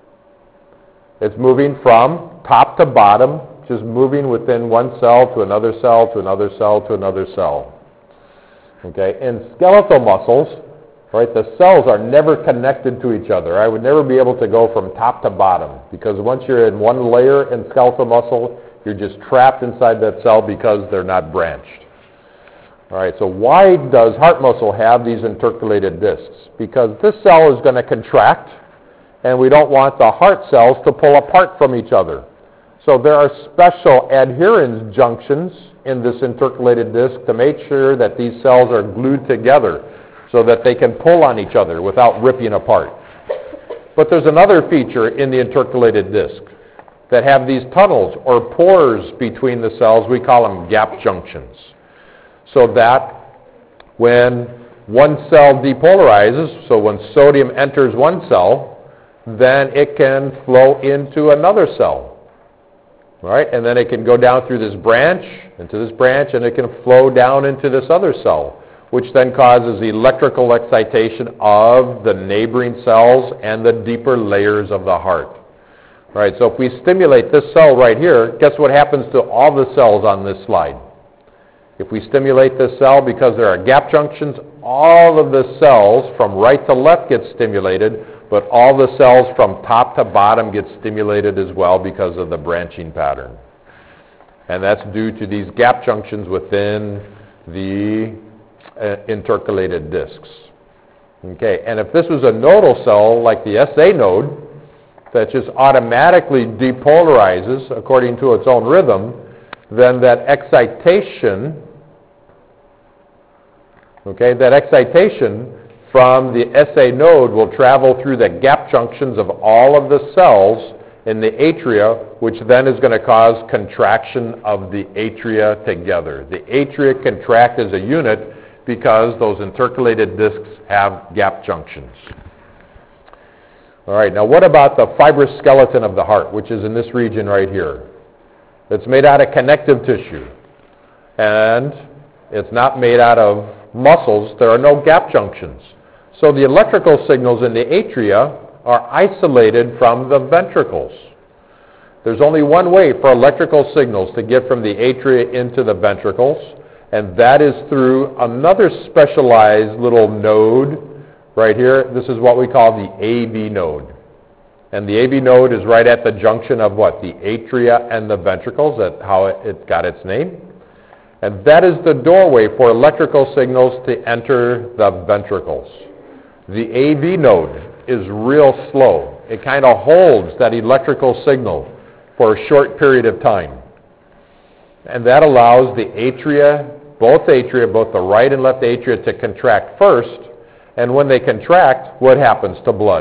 It's moving from top to bottom, just moving within one cell to another cell to another cell to another cell. Okay, in skeletal muscles, right, the cells are never connected to each other. I would never be able to go from top to bottom because once you're in one layer in skeletal muscle, you're just trapped inside that cell because they're not branched. All right, so why does heart muscle have these intercalated discs? Because this cell is going to contract, and we don't want the heart cells to pull apart from each other. So there are special adherens junctions in this intercalated disc to make sure that these cells are glued together so that they can pull on each other without ripping apart. But there's another feature in the intercalated disc that have these tunnels or pores between the cells. We call them gap junctions. So that when one cell depolarizes, so when sodium enters one cell, then it can flow into another cell. Right? And then it can go down through this branch, into this branch, and it can flow down into this other cell, which then causes electrical excitation of the neighboring cells and the deeper layers of the heart. Right? So if we stimulate this cell right here, guess what happens to all the cells on this slide? If we stimulate this cell, because there are gap junctions, all of the cells from right to left get stimulated, but all the cells from top to bottom get stimulated as well because of the branching pattern. And that's due to these gap junctions within the uh, intercalated discs. Okay, and if this was a nodal cell like the S A node that just automatically depolarizes according to its own rhythm, then that excitation, okay, that excitation from the S A node will travel through the gap junctions of all of the cells in the atria, which then is going to cause contraction of the atria together. The atria contract as a unit because those intercalated discs have gap junctions. All right, now what about the fibrous skeleton of the heart, which is in this region right here? It's made out of connective tissue, and it's not made out of muscles. There are no gap junctions. So the electrical signals in the atria are isolated from the ventricles. There's only one way for electrical signals to get from the atria into the ventricles, and that is through another specialized little node right here. This is what we call the A V node. And the A V node is right at the junction of what? The atria and the ventricles. That's how it, it got its name. And that is the doorway for electrical signals to enter the ventricles. The A V node is real slow. It kind of holds that electrical signal for a short period of time. And that allows the atria, both atria, both the right and left atria, to contract first. And when they contract, what happens to blood?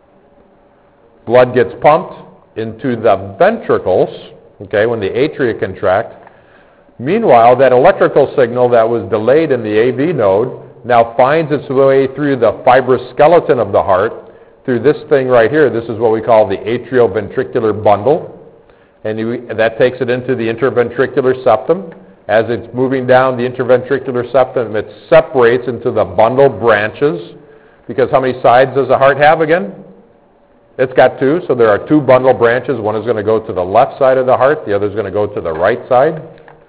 Blood gets pumped into the ventricles, okay, when the atria contract. Meanwhile, that electrical signal that was delayed in the A V node now finds its way through the fibrous skeleton of the heart, through this thing right here. This is what we call the atrioventricular bundle. And you, that takes it into the interventricular septum. As it's moving down the interventricular septum, it separates into the bundle branches. Because how many sides does the heart have again? It's got two, so there are two bundle branches. One is going to go to the left side of the heart, the other is going to go to the right side.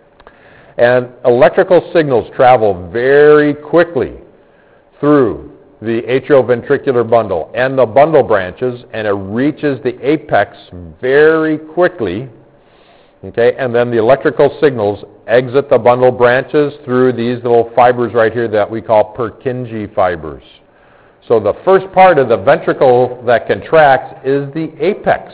And electrical signals travel very quickly through the atrioventricular bundle and the bundle branches, and it reaches the apex very quickly. Okay, and then the electrical signals exit the bundle branches through these little fibers right here that we call Purkinje fibers. So the first part of the ventricle that contracts is the apex.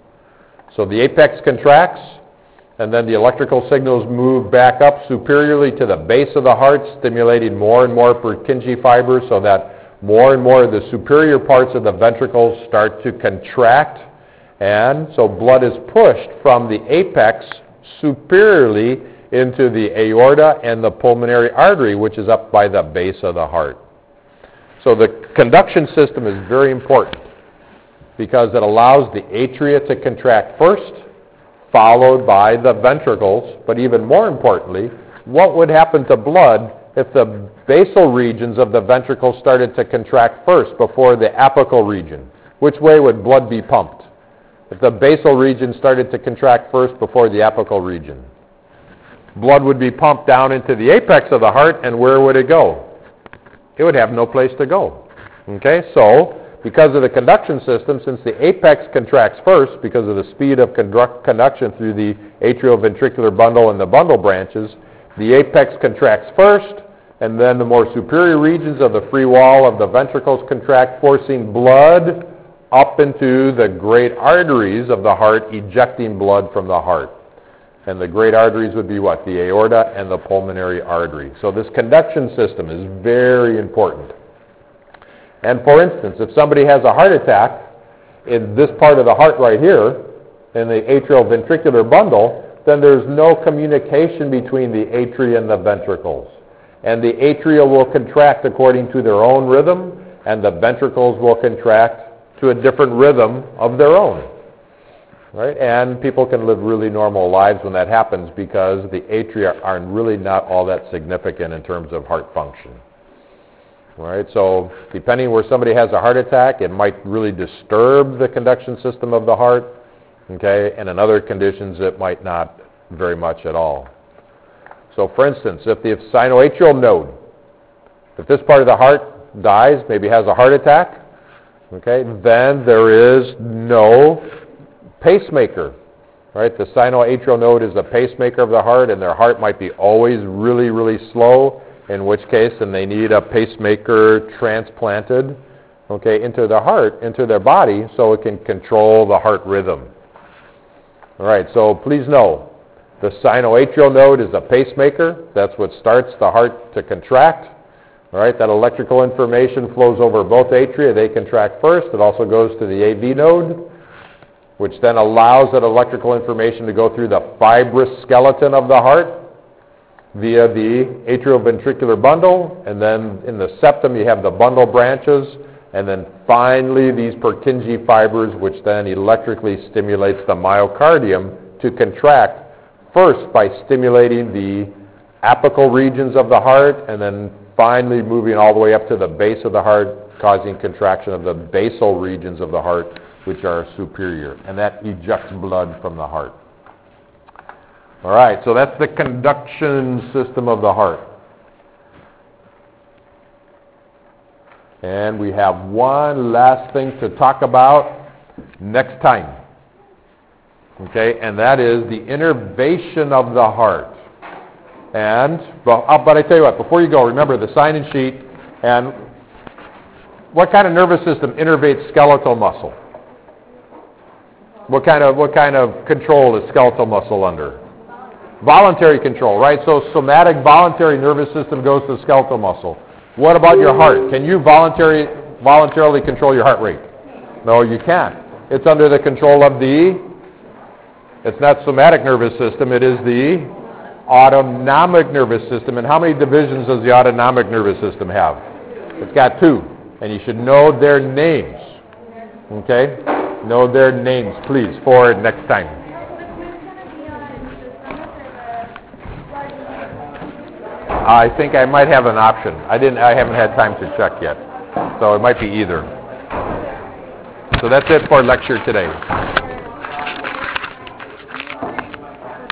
So the apex contracts, and then the electrical signals move back up superiorly to the base of the heart, stimulating more and more Purkinje fibers so that more and more of the superior parts of the ventricles start to contract. And so blood is pushed from the apex superiorly into the aorta and the pulmonary artery, which is up by the base of the heart. So the conduction system is very important because it allows the atria to contract first, followed by the ventricles. But even more importantly, what would happen to blood if the basal regions of the ventricle started to contract first before the apical region? Which way would blood be pumped if the basal region started to contract first before the apical region? Blood would be pumped down into the apex of the heart, and where would it go? It would have no place to go. Okay, so because of the conduction system, since the apex contracts first because of the speed of conduct- conduction through the atrioventricular bundle and the bundle branches, the apex contracts first, and then the more superior regions of the free wall of the ventricles contract, forcing blood up into the great arteries of the heart, ejecting blood from the heart. And the great arteries would be what? The aorta and the pulmonary artery. So this conduction system is very important. And for instance, if somebody has a heart attack in this part of the heart right here, in the atrioventricular bundle, then there's no communication between the atria and the ventricles. And the atria will contract according to their own rhythm, and the ventricles will contract to a different rhythm of their own. Right? And people can live really normal lives when that happens because the atria are really not all that significant in terms of heart function. Right? So depending where somebody has a heart attack, it might really disturb the conduction system of the heart. Okay? And in other conditions, it might not very much at all. So for instance, if the sinoatrial node, if this part of the heart dies, maybe has a heart attack, okay, then there is no pacemaker, right? The sinoatrial node is the pacemaker of the heart, and their heart might be always really, really slow, in which case then they need a pacemaker transplanted, okay, into their heart, into their body, so it can control the heart rhythm. All right, so please know, the sinoatrial node is a pacemaker. That's what starts the heart to contract. All right, that electrical information flows over both atria. They contract first. It also goes to the A V node. which then allows that electrical information to go through the fibrous skeleton of the heart via the atrioventricular bundle, and then in the septum you have the bundle branches, and then finally these Purkinje fibers, which then electrically stimulates the myocardium to contract, first by stimulating the apical regions of the heart, and then finally moving all the way up to the base of the heart, causing contraction of the basal regions of the heart, which are superior, and that ejects blood from the heart. All right, so that's the conduction system of the heart. And we have one last thing to talk about next time. Okay, and that is the innervation of the heart. And, but, uh, but I tell you what, before you go, remember the sign-in sheet, and what kind of nervous system innervates skeletal muscle? What kind of, what kind of control is skeletal muscle under? Voluntary control, right? So somatic voluntary nervous system goes to skeletal muscle. What about your heart? Can you voluntary, voluntarily control your heart rate? No, you can't. It's under the control of the, it's not somatic nervous system, it is the autonomic nervous system. And how many divisions does the autonomic nervous system have? It's got two, and you should know their names. Okay? Know their names, please, for next time. I think I might have an option. I didn't. I haven't had time to check yet, so it might be either. So that's it for lecture today.